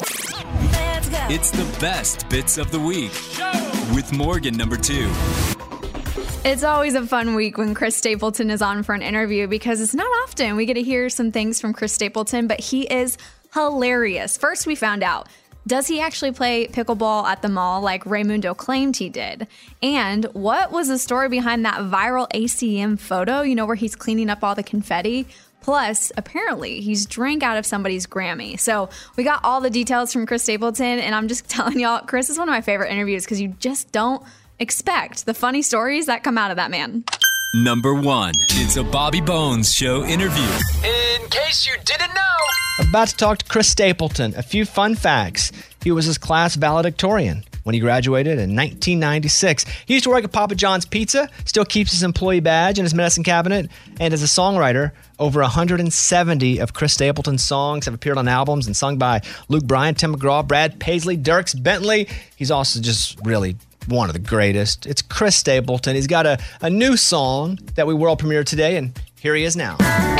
It's the best bits of the week with Morgan number two. It's always a fun week when Chris Stapleton is on for an interview because it's not often we get to hear some things from Chris Stapleton, but he is hilarious. First, we found out, does he actually play pickleball at the mall like Raymundo claimed he did? And what was the story behind that viral A C M photo, you know, where he's cleaning up all the confetti? Plus, apparently, he's drank out of somebody's Grammy. So we got all the details from Chris Stapleton, and I'm just telling y'all, Chris is one of my favorite interviews because you just don't expect the funny stories that come out of that man. Number one, it's a Bobby Bones Show interview. In case you didn't know. About to talk to Chris Stapleton. A few fun facts. He was his class valedictorian when he graduated in nineteen ninety-six. He used to work at Papa John's Pizza, still keeps his employee badge in his medicine cabinet, and as a songwriter, over one hundred seventy of Chris Stapleton's songs have appeared on albums and sung by Luke Bryan, Tim McGraw, Brad Paisley, Dierks Bentley. He's also just really one of the greatest. It's Chris Stapleton. He's got a, a new song that we world premiered today, and here he is now.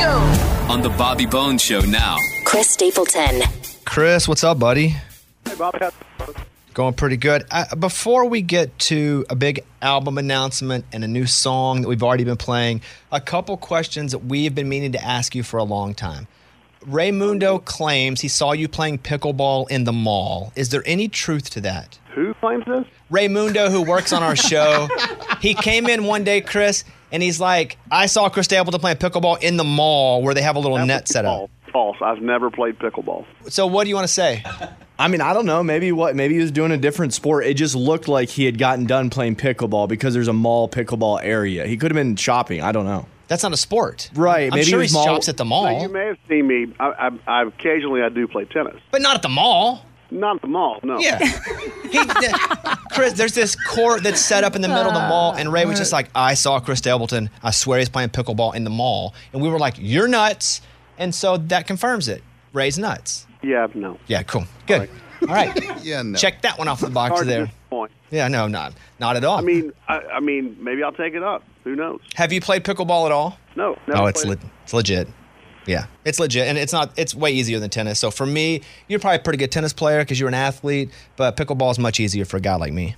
On the Bobby Bones Show now. Chris Stapleton. Chris, what's up, buddy? Hey, Bobby. Going pretty good. Uh, before we get to a big album announcement and a new song that we've already been playing, a couple questions that we've been meaning to ask you for a long time. Raymundo claims he saw you playing pickleball in the mall. Is there any truth to that? Who claims this? Raymundo, who works on our show. He came in one day, Chris, and he's like, I saw Chris Stapleton playing pickleball in the mall where they have a little That net was set up. false. False. I've never played pickleball. So what do you want to say? I mean, I don't know. Maybe what? Maybe he was doing a different sport. It just looked like he had gotten done playing pickleball because there's a mall pickleball area. He could have been shopping. I don't know. That's not a sport. Right. I'm maybe sure he, was he mall- shops at the mall. Now, you may have seen me. I, I, I occasionally I do play tennis. But not at the mall. Not at the mall. No. Yeah. he, Chris, there's this court that's set up in the middle of the mall, and Ray was just like, I saw Chris Stapleton. I swear he's playing pickleball in the mall. And we were like, you're nuts. And so that confirms it. Ray's nuts. Yeah. No. Yeah, cool. Good. All right. Yeah. No. Check that one off the box Hard to there. disappoint. Yeah, no, not not at all. I mean, I, I mean, maybe I'll take it up. Who knows? Have you played pickleball at all? No. Never Oh, it's played le- it's legit. Yeah, it's legit, and it's not. It's way easier than tennis. So for me, you're probably a pretty good tennis player because you're an athlete, but pickleball is much easier for a guy like me.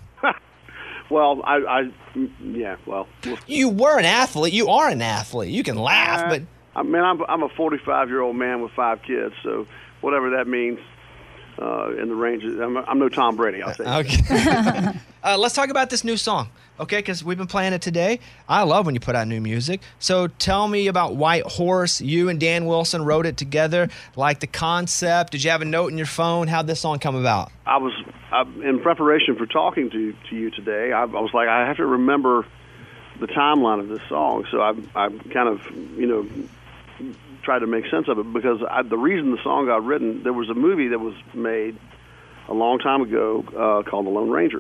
Well, I, I, yeah. Well, we'll You were an athlete. You are an athlete. You can laugh, Uh, but I mean, I'm I'm a forty-five year old man with five kids, so whatever that means uh, in the range. Of, I'm, I'm no Tom Brady. I'll say. okay. uh, let's talk about this new song, okay? Because we've been playing it today. I love when you put out new music. So tell me about White Horse. You and Dan Wilson wrote it together. Like the concept. Did you have a note in your phone? How'd this song come about? I was I, in preparation for talking to to you today. I, I was like, I have to remember the timeline of this song. So I I kind of you know tried to make sense of it because I, the reason the song got written, there was a movie that was made a long time ago uh, called The Lone Ranger.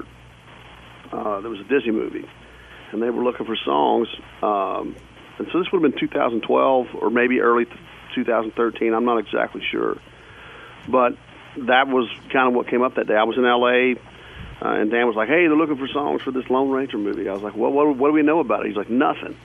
Uh, there was a Disney movie, and they were looking for songs. Um, and so this would have been two thousand twelve or maybe early two thousand thirteen. I'm not exactly sure. But that was kind of what came up that day. I was in L A, uh, and Dan was like, hey, they're looking for songs for this Lone Ranger movie. I was like, well, what, what do we know about it? He's like, nothing.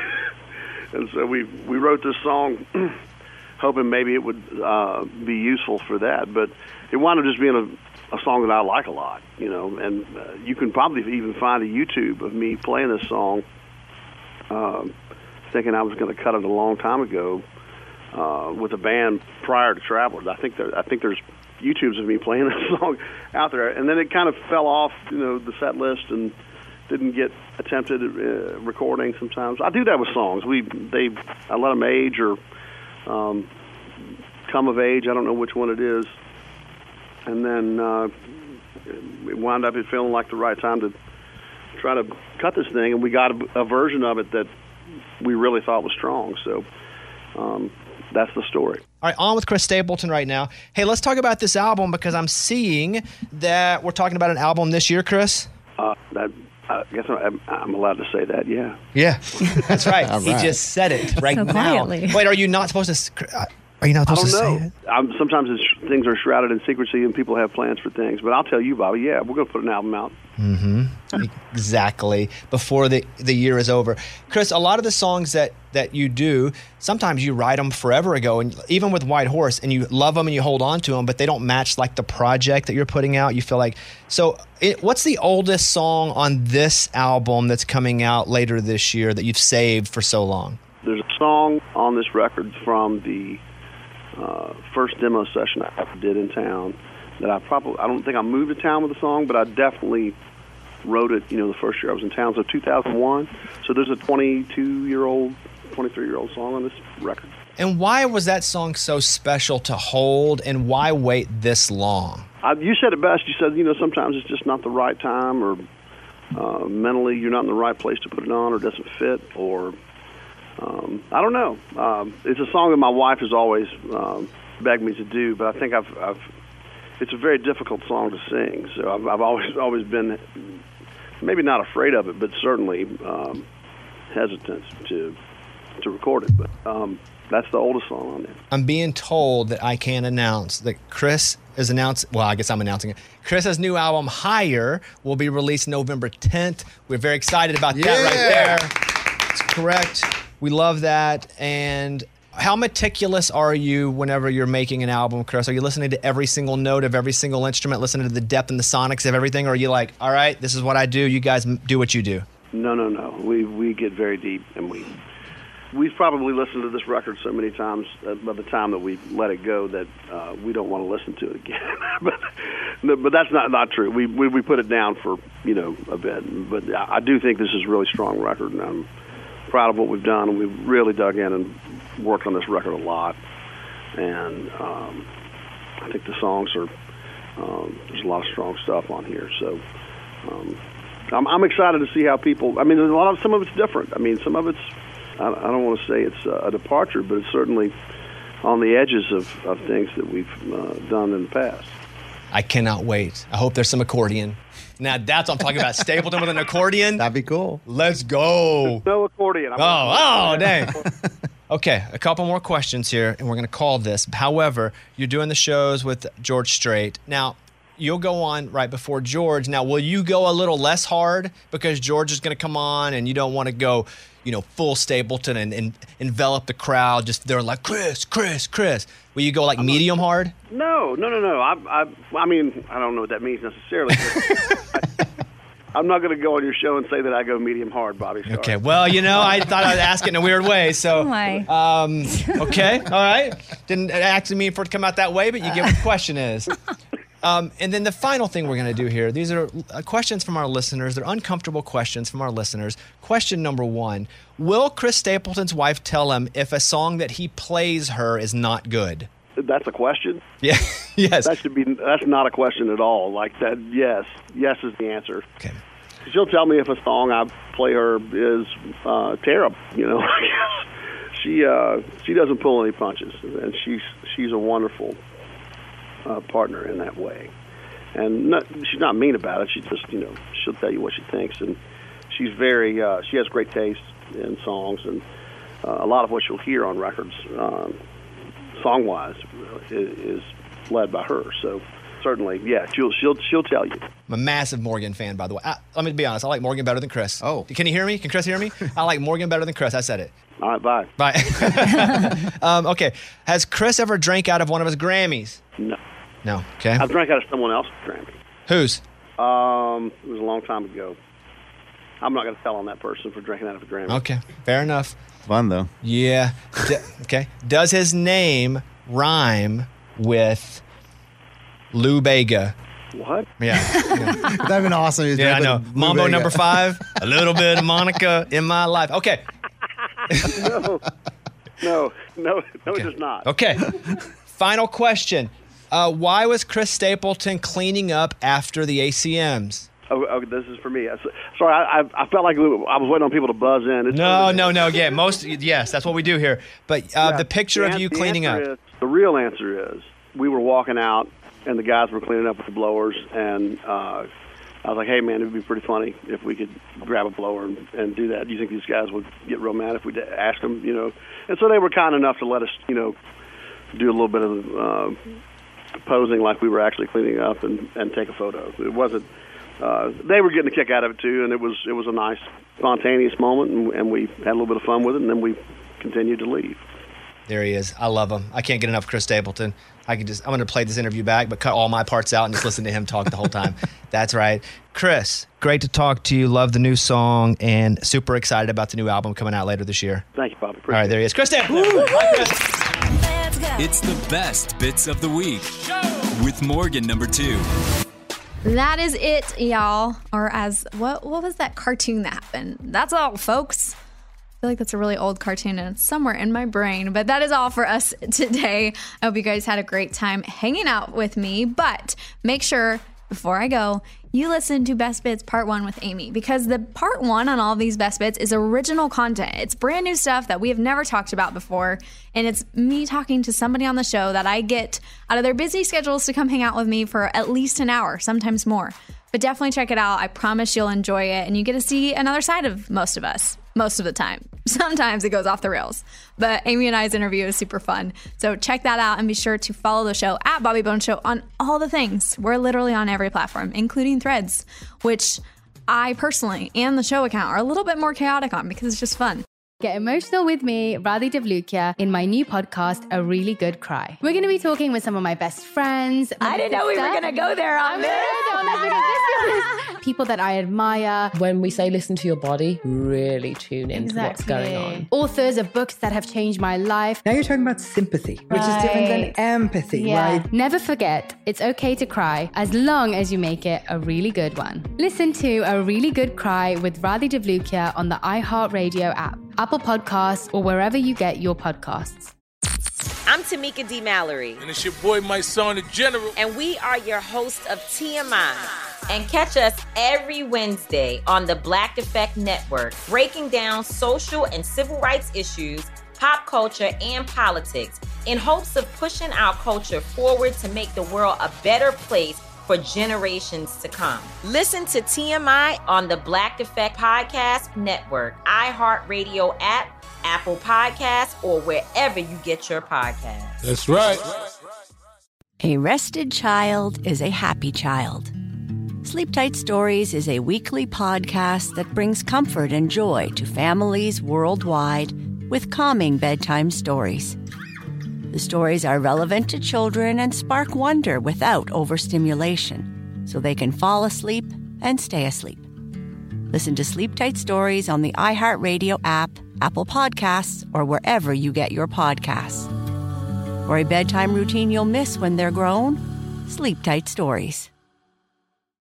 And so we we wrote this song hoping maybe it would uh, be useful for that. But it wound up just being a, a song that I like a lot, you know. And uh, you can probably even find a YouTube of me playing this song, uh, thinking I was going to cut it a long time ago uh, with a band prior to Travelers. I think there, I think there's YouTubes of me playing this song out there. And then it kind of fell off, you know, the set list and didn't get attempted uh, recording sometimes. I do that with songs. We they I let them age or um, come of age. I don't know which one it is. And then uh, it wound up it feeling like the right time to try to cut this thing, and we got a, a version of it that we really thought was strong. So um, that's the story. All right, on with Chris Stapleton right now. Hey, let's talk about this album because I'm seeing that we're talking about an album this year, Chris. Uh, that, I guess I'm, I'm allowed to say that, yeah. Yeah, that's right. All He right. just said it right So now. quietly. Wait, are you not supposed to? s- Are you not I supposed don't to say know. it? I'm, sometimes it's, things are shrouded in secrecy and people have plans for things. But I'll tell you, Bobby, yeah, we're going to put an album out. Mm-hmm. Exactly. Before the, the year is over. Chris, a lot of the songs that, that you do, sometimes you write them forever ago, and even with White Horse, and you love them and you hold on to them, but they don't match like the project that you're putting out. You feel like, so it, what's the oldest song on this album that's coming out later this year that you've saved for so long? There's a song on this record from the uh, first demo session I ever did in town that I probably, I don't think I moved to town with the song, but I definitely wrote it, you know, the first year I was in town, so two thousand one. So there's a twenty-two-year-old, twenty-three-year-old song on this record. And why was that song so special to hold, and why wait this long? I, you said it best. You said, you know, sometimes it's just not the right time, or uh, mentally you're not in the right place to put it on, or it doesn't fit, or um, I don't know. Um, it's a song that my wife has always um, begged me to do, but I think I've, I've it's a very difficult song to sing. So I've, I've always always been maybe not afraid of it, but certainly um, hesitant to to record it. But um, that's the oldest song on there. I'm being told that I can announce that Chris is announced. Well, I guess I'm announcing it. Chris's new album, Higher, will be released November tenth. We're very excited about that right there. It's correct. We love that. And how meticulous are you whenever you're making an album, Chris? Are you listening to every single note of every single instrument, listening to the depth and the sonics of everything? Or are you like, all right, this is what I do. You guys m- do what you do? No, no, no. We we get very deep, and we we've probably listened to this record so many times uh, by the time that we let it go that uh, we don't want to listen to it again. but no, but that's not not true. We, we we put it down for you know a bit, but I, I do think this is a really strong record, and I'm proud of what we've done. And we've really dug in and worked on this record a lot, and um, I think the songs are um, there's a lot of strong stuff on here. So. Um, I'm, I'm excited to see how people. I mean, there's a lot of some of it's different. I mean, some of it's. I, I don't want to say it's a departure, but it's certainly on the edges of, of things that we've uh, done in the past. I cannot wait. I hope there's some accordion. Now that's what I'm talking about. Stapleton with an accordion. That'd be cool. Let's go. No accordion. I'm Oh, oh, dang. Okay, a couple more questions here, and we're going to call this. However, you're doing the shows with George Strait. Now, you'll go on right before George. Now, will you go a little less hard because George is going to come on and you don't want to go, you know, full Stapleton and, and envelop the crowd? Just they're like, Chris, Chris, Chris. Will you go like medium hard? No, no, no, no. I, I, I mean, I don't know what that means necessarily. But I, I'm not going to go on your show and say that I go medium hard, Bobby. Sorry. Okay, well, you know, I thought I'd ask it in a weird way. So, Oh, my. um, okay, all right. Didn't actually mean for it to come out that way, but you get what the question is. Um, and then the final thing we're going to do here, these are uh, questions from our listeners. They're uncomfortable questions from our listeners. Question number one, will Chris Stapleton's wife tell him if a song that he plays her is not good? That's a question? Yeah. Yes. That should be. That's not a question at all. Like that. Yes. Yes is the answer. Okay. She'll tell me if a song I play her is uh, terrible. You know, she uh, she doesn't pull any punches, and she's she's a wonderful uh, partner in that way. And not, she's not mean about it. She just you know she'll tell you what she thinks, and she's very uh, she has great taste in songs, and uh, a lot of what you'll hear on records. Um, song-wise, is, is led by her. So certainly, yeah, she'll she'll she'll tell you. I'm a massive Morgan fan, by the way. I, let me be honest. I like Morgan better than Chris. Oh, can you hear me? Can Chris hear me? I like Morgan better than Chris. I said it. All right, bye. Bye. um, okay. Has Chris ever drank out of one of his Grammys? No. No. Okay. I've drank out of someone else's Grammy. Whose? Um, it was a long time ago. I'm not going to tell on that person for drinking out of a Grammy. Okay. Fair enough. Fun though. Yeah. D- okay. Does his name rhyme with Lou Bega? What? Yeah. That'd have been awesome. He's Yeah, I know. rapping Lou Mambo Bega. number five. A little bit of Monica in my life. Okay. no, no, no, no, it does not. Okay. Final question. Uh, why was Chris Stapleton cleaning up after the A C Ms? Oh, oh, this is for me. Sorry, I, I, I felt like I was waiting on people to buzz in. It's No, no, no. Yeah, most. Yes, that's what we do here. But uh, Yeah, the picture the of an- you the cleaning up. answer is- The real answer is we were walking out, and the guys were cleaning up with the blowers, and uh, I was like, hey, man, it would be pretty funny if we could grab a blower and, and do that. Do you think these guys would get real mad if we asked them, you know? And so they were kind enough to let us, you know, do a little bit of uh, posing like we were actually cleaning up and, and take a photo. It wasn't, uh, they were getting a kick out of it, too, and it was it was a nice, spontaneous moment, and, and we had a little bit of fun with it, and then we continued to leave. There he is. I love him. I can't get enough of Chris Stapleton. I could just, I'm going to play this interview back, but cut all my parts out and just listen to him talk the whole time. That's right. Chris, great to talk to you. Love the new song and super excited about the new album coming out later this year. Thank you, Bobby. All right, there he is. Chris Stapleton. Hi, Chris. It's the best bits of the week with Morgan number two. That is it, y'all. Or as, what, what was that cartoon that happened? That's all, folks. I feel like that's a really old cartoon and it's somewhere in my brain. But that is all for us today. I hope you guys had a great time hanging out with me. But make sure, before I go, you listen to Best Bits Part one with Amy, because the Part one on all of these Best Bits is original content. It's brand new stuff that we have never talked about before. And it's me talking to somebody on the show that I get out of their busy schedules to come hang out with me for at least an hour, sometimes more. But definitely check it out. I promise you'll enjoy it. And you get to see another side of most of us. Most of the time. Sometimes it goes off the rails. But Amy and I's interview is super fun. So check that out and be sure to follow the show at Bobby Bones Show on all the things. We're literally on every platform, including Threads, which I personally and the show account are a little bit more chaotic on because it's just fun. Get emotional with me, Radhi Devlukia, in my new podcast, A Really Good Cry. We're going to be talking with some of my best friends. I didn't know we were going to go there on this. People that I admire. When we say listen to your body, really tune into Exactly. what's going on. Authors of books that have changed my life. Now you're talking about sympathy, which is different than empathy, Yeah. right? Never forget, it's okay to cry as long as you make it a really good one. Listen to A Really Good Cry with Radhi Devlukia on the iHeartRadio app, Apple Podcasts, or wherever you get your podcasts. I'm Tamika D. Mallory. And it's your boy, my son, the General. And we are your hosts of T M I. And catch us every Wednesday on the Black Effect Network, breaking down social and civil rights issues, pop culture, and politics in hopes of pushing our culture forward to make the world a better place for generations to come. Listen to T M I on the Black Effect Podcast Network, iHeartRadio app, Apple Podcasts, or wherever you get your podcasts. That's right. A rested child is a happy child. Sleep Tight Stories is a weekly podcast that brings comfort and joy to families worldwide with calming bedtime stories. The stories are relevant to children and spark wonder without overstimulation, so they can fall asleep and stay asleep. Listen to Sleep Tight Stories on the iHeartRadio app, Apple Podcasts, or wherever you get your podcasts. For a bedtime routine you'll miss when they're grown, Sleep Tight Stories.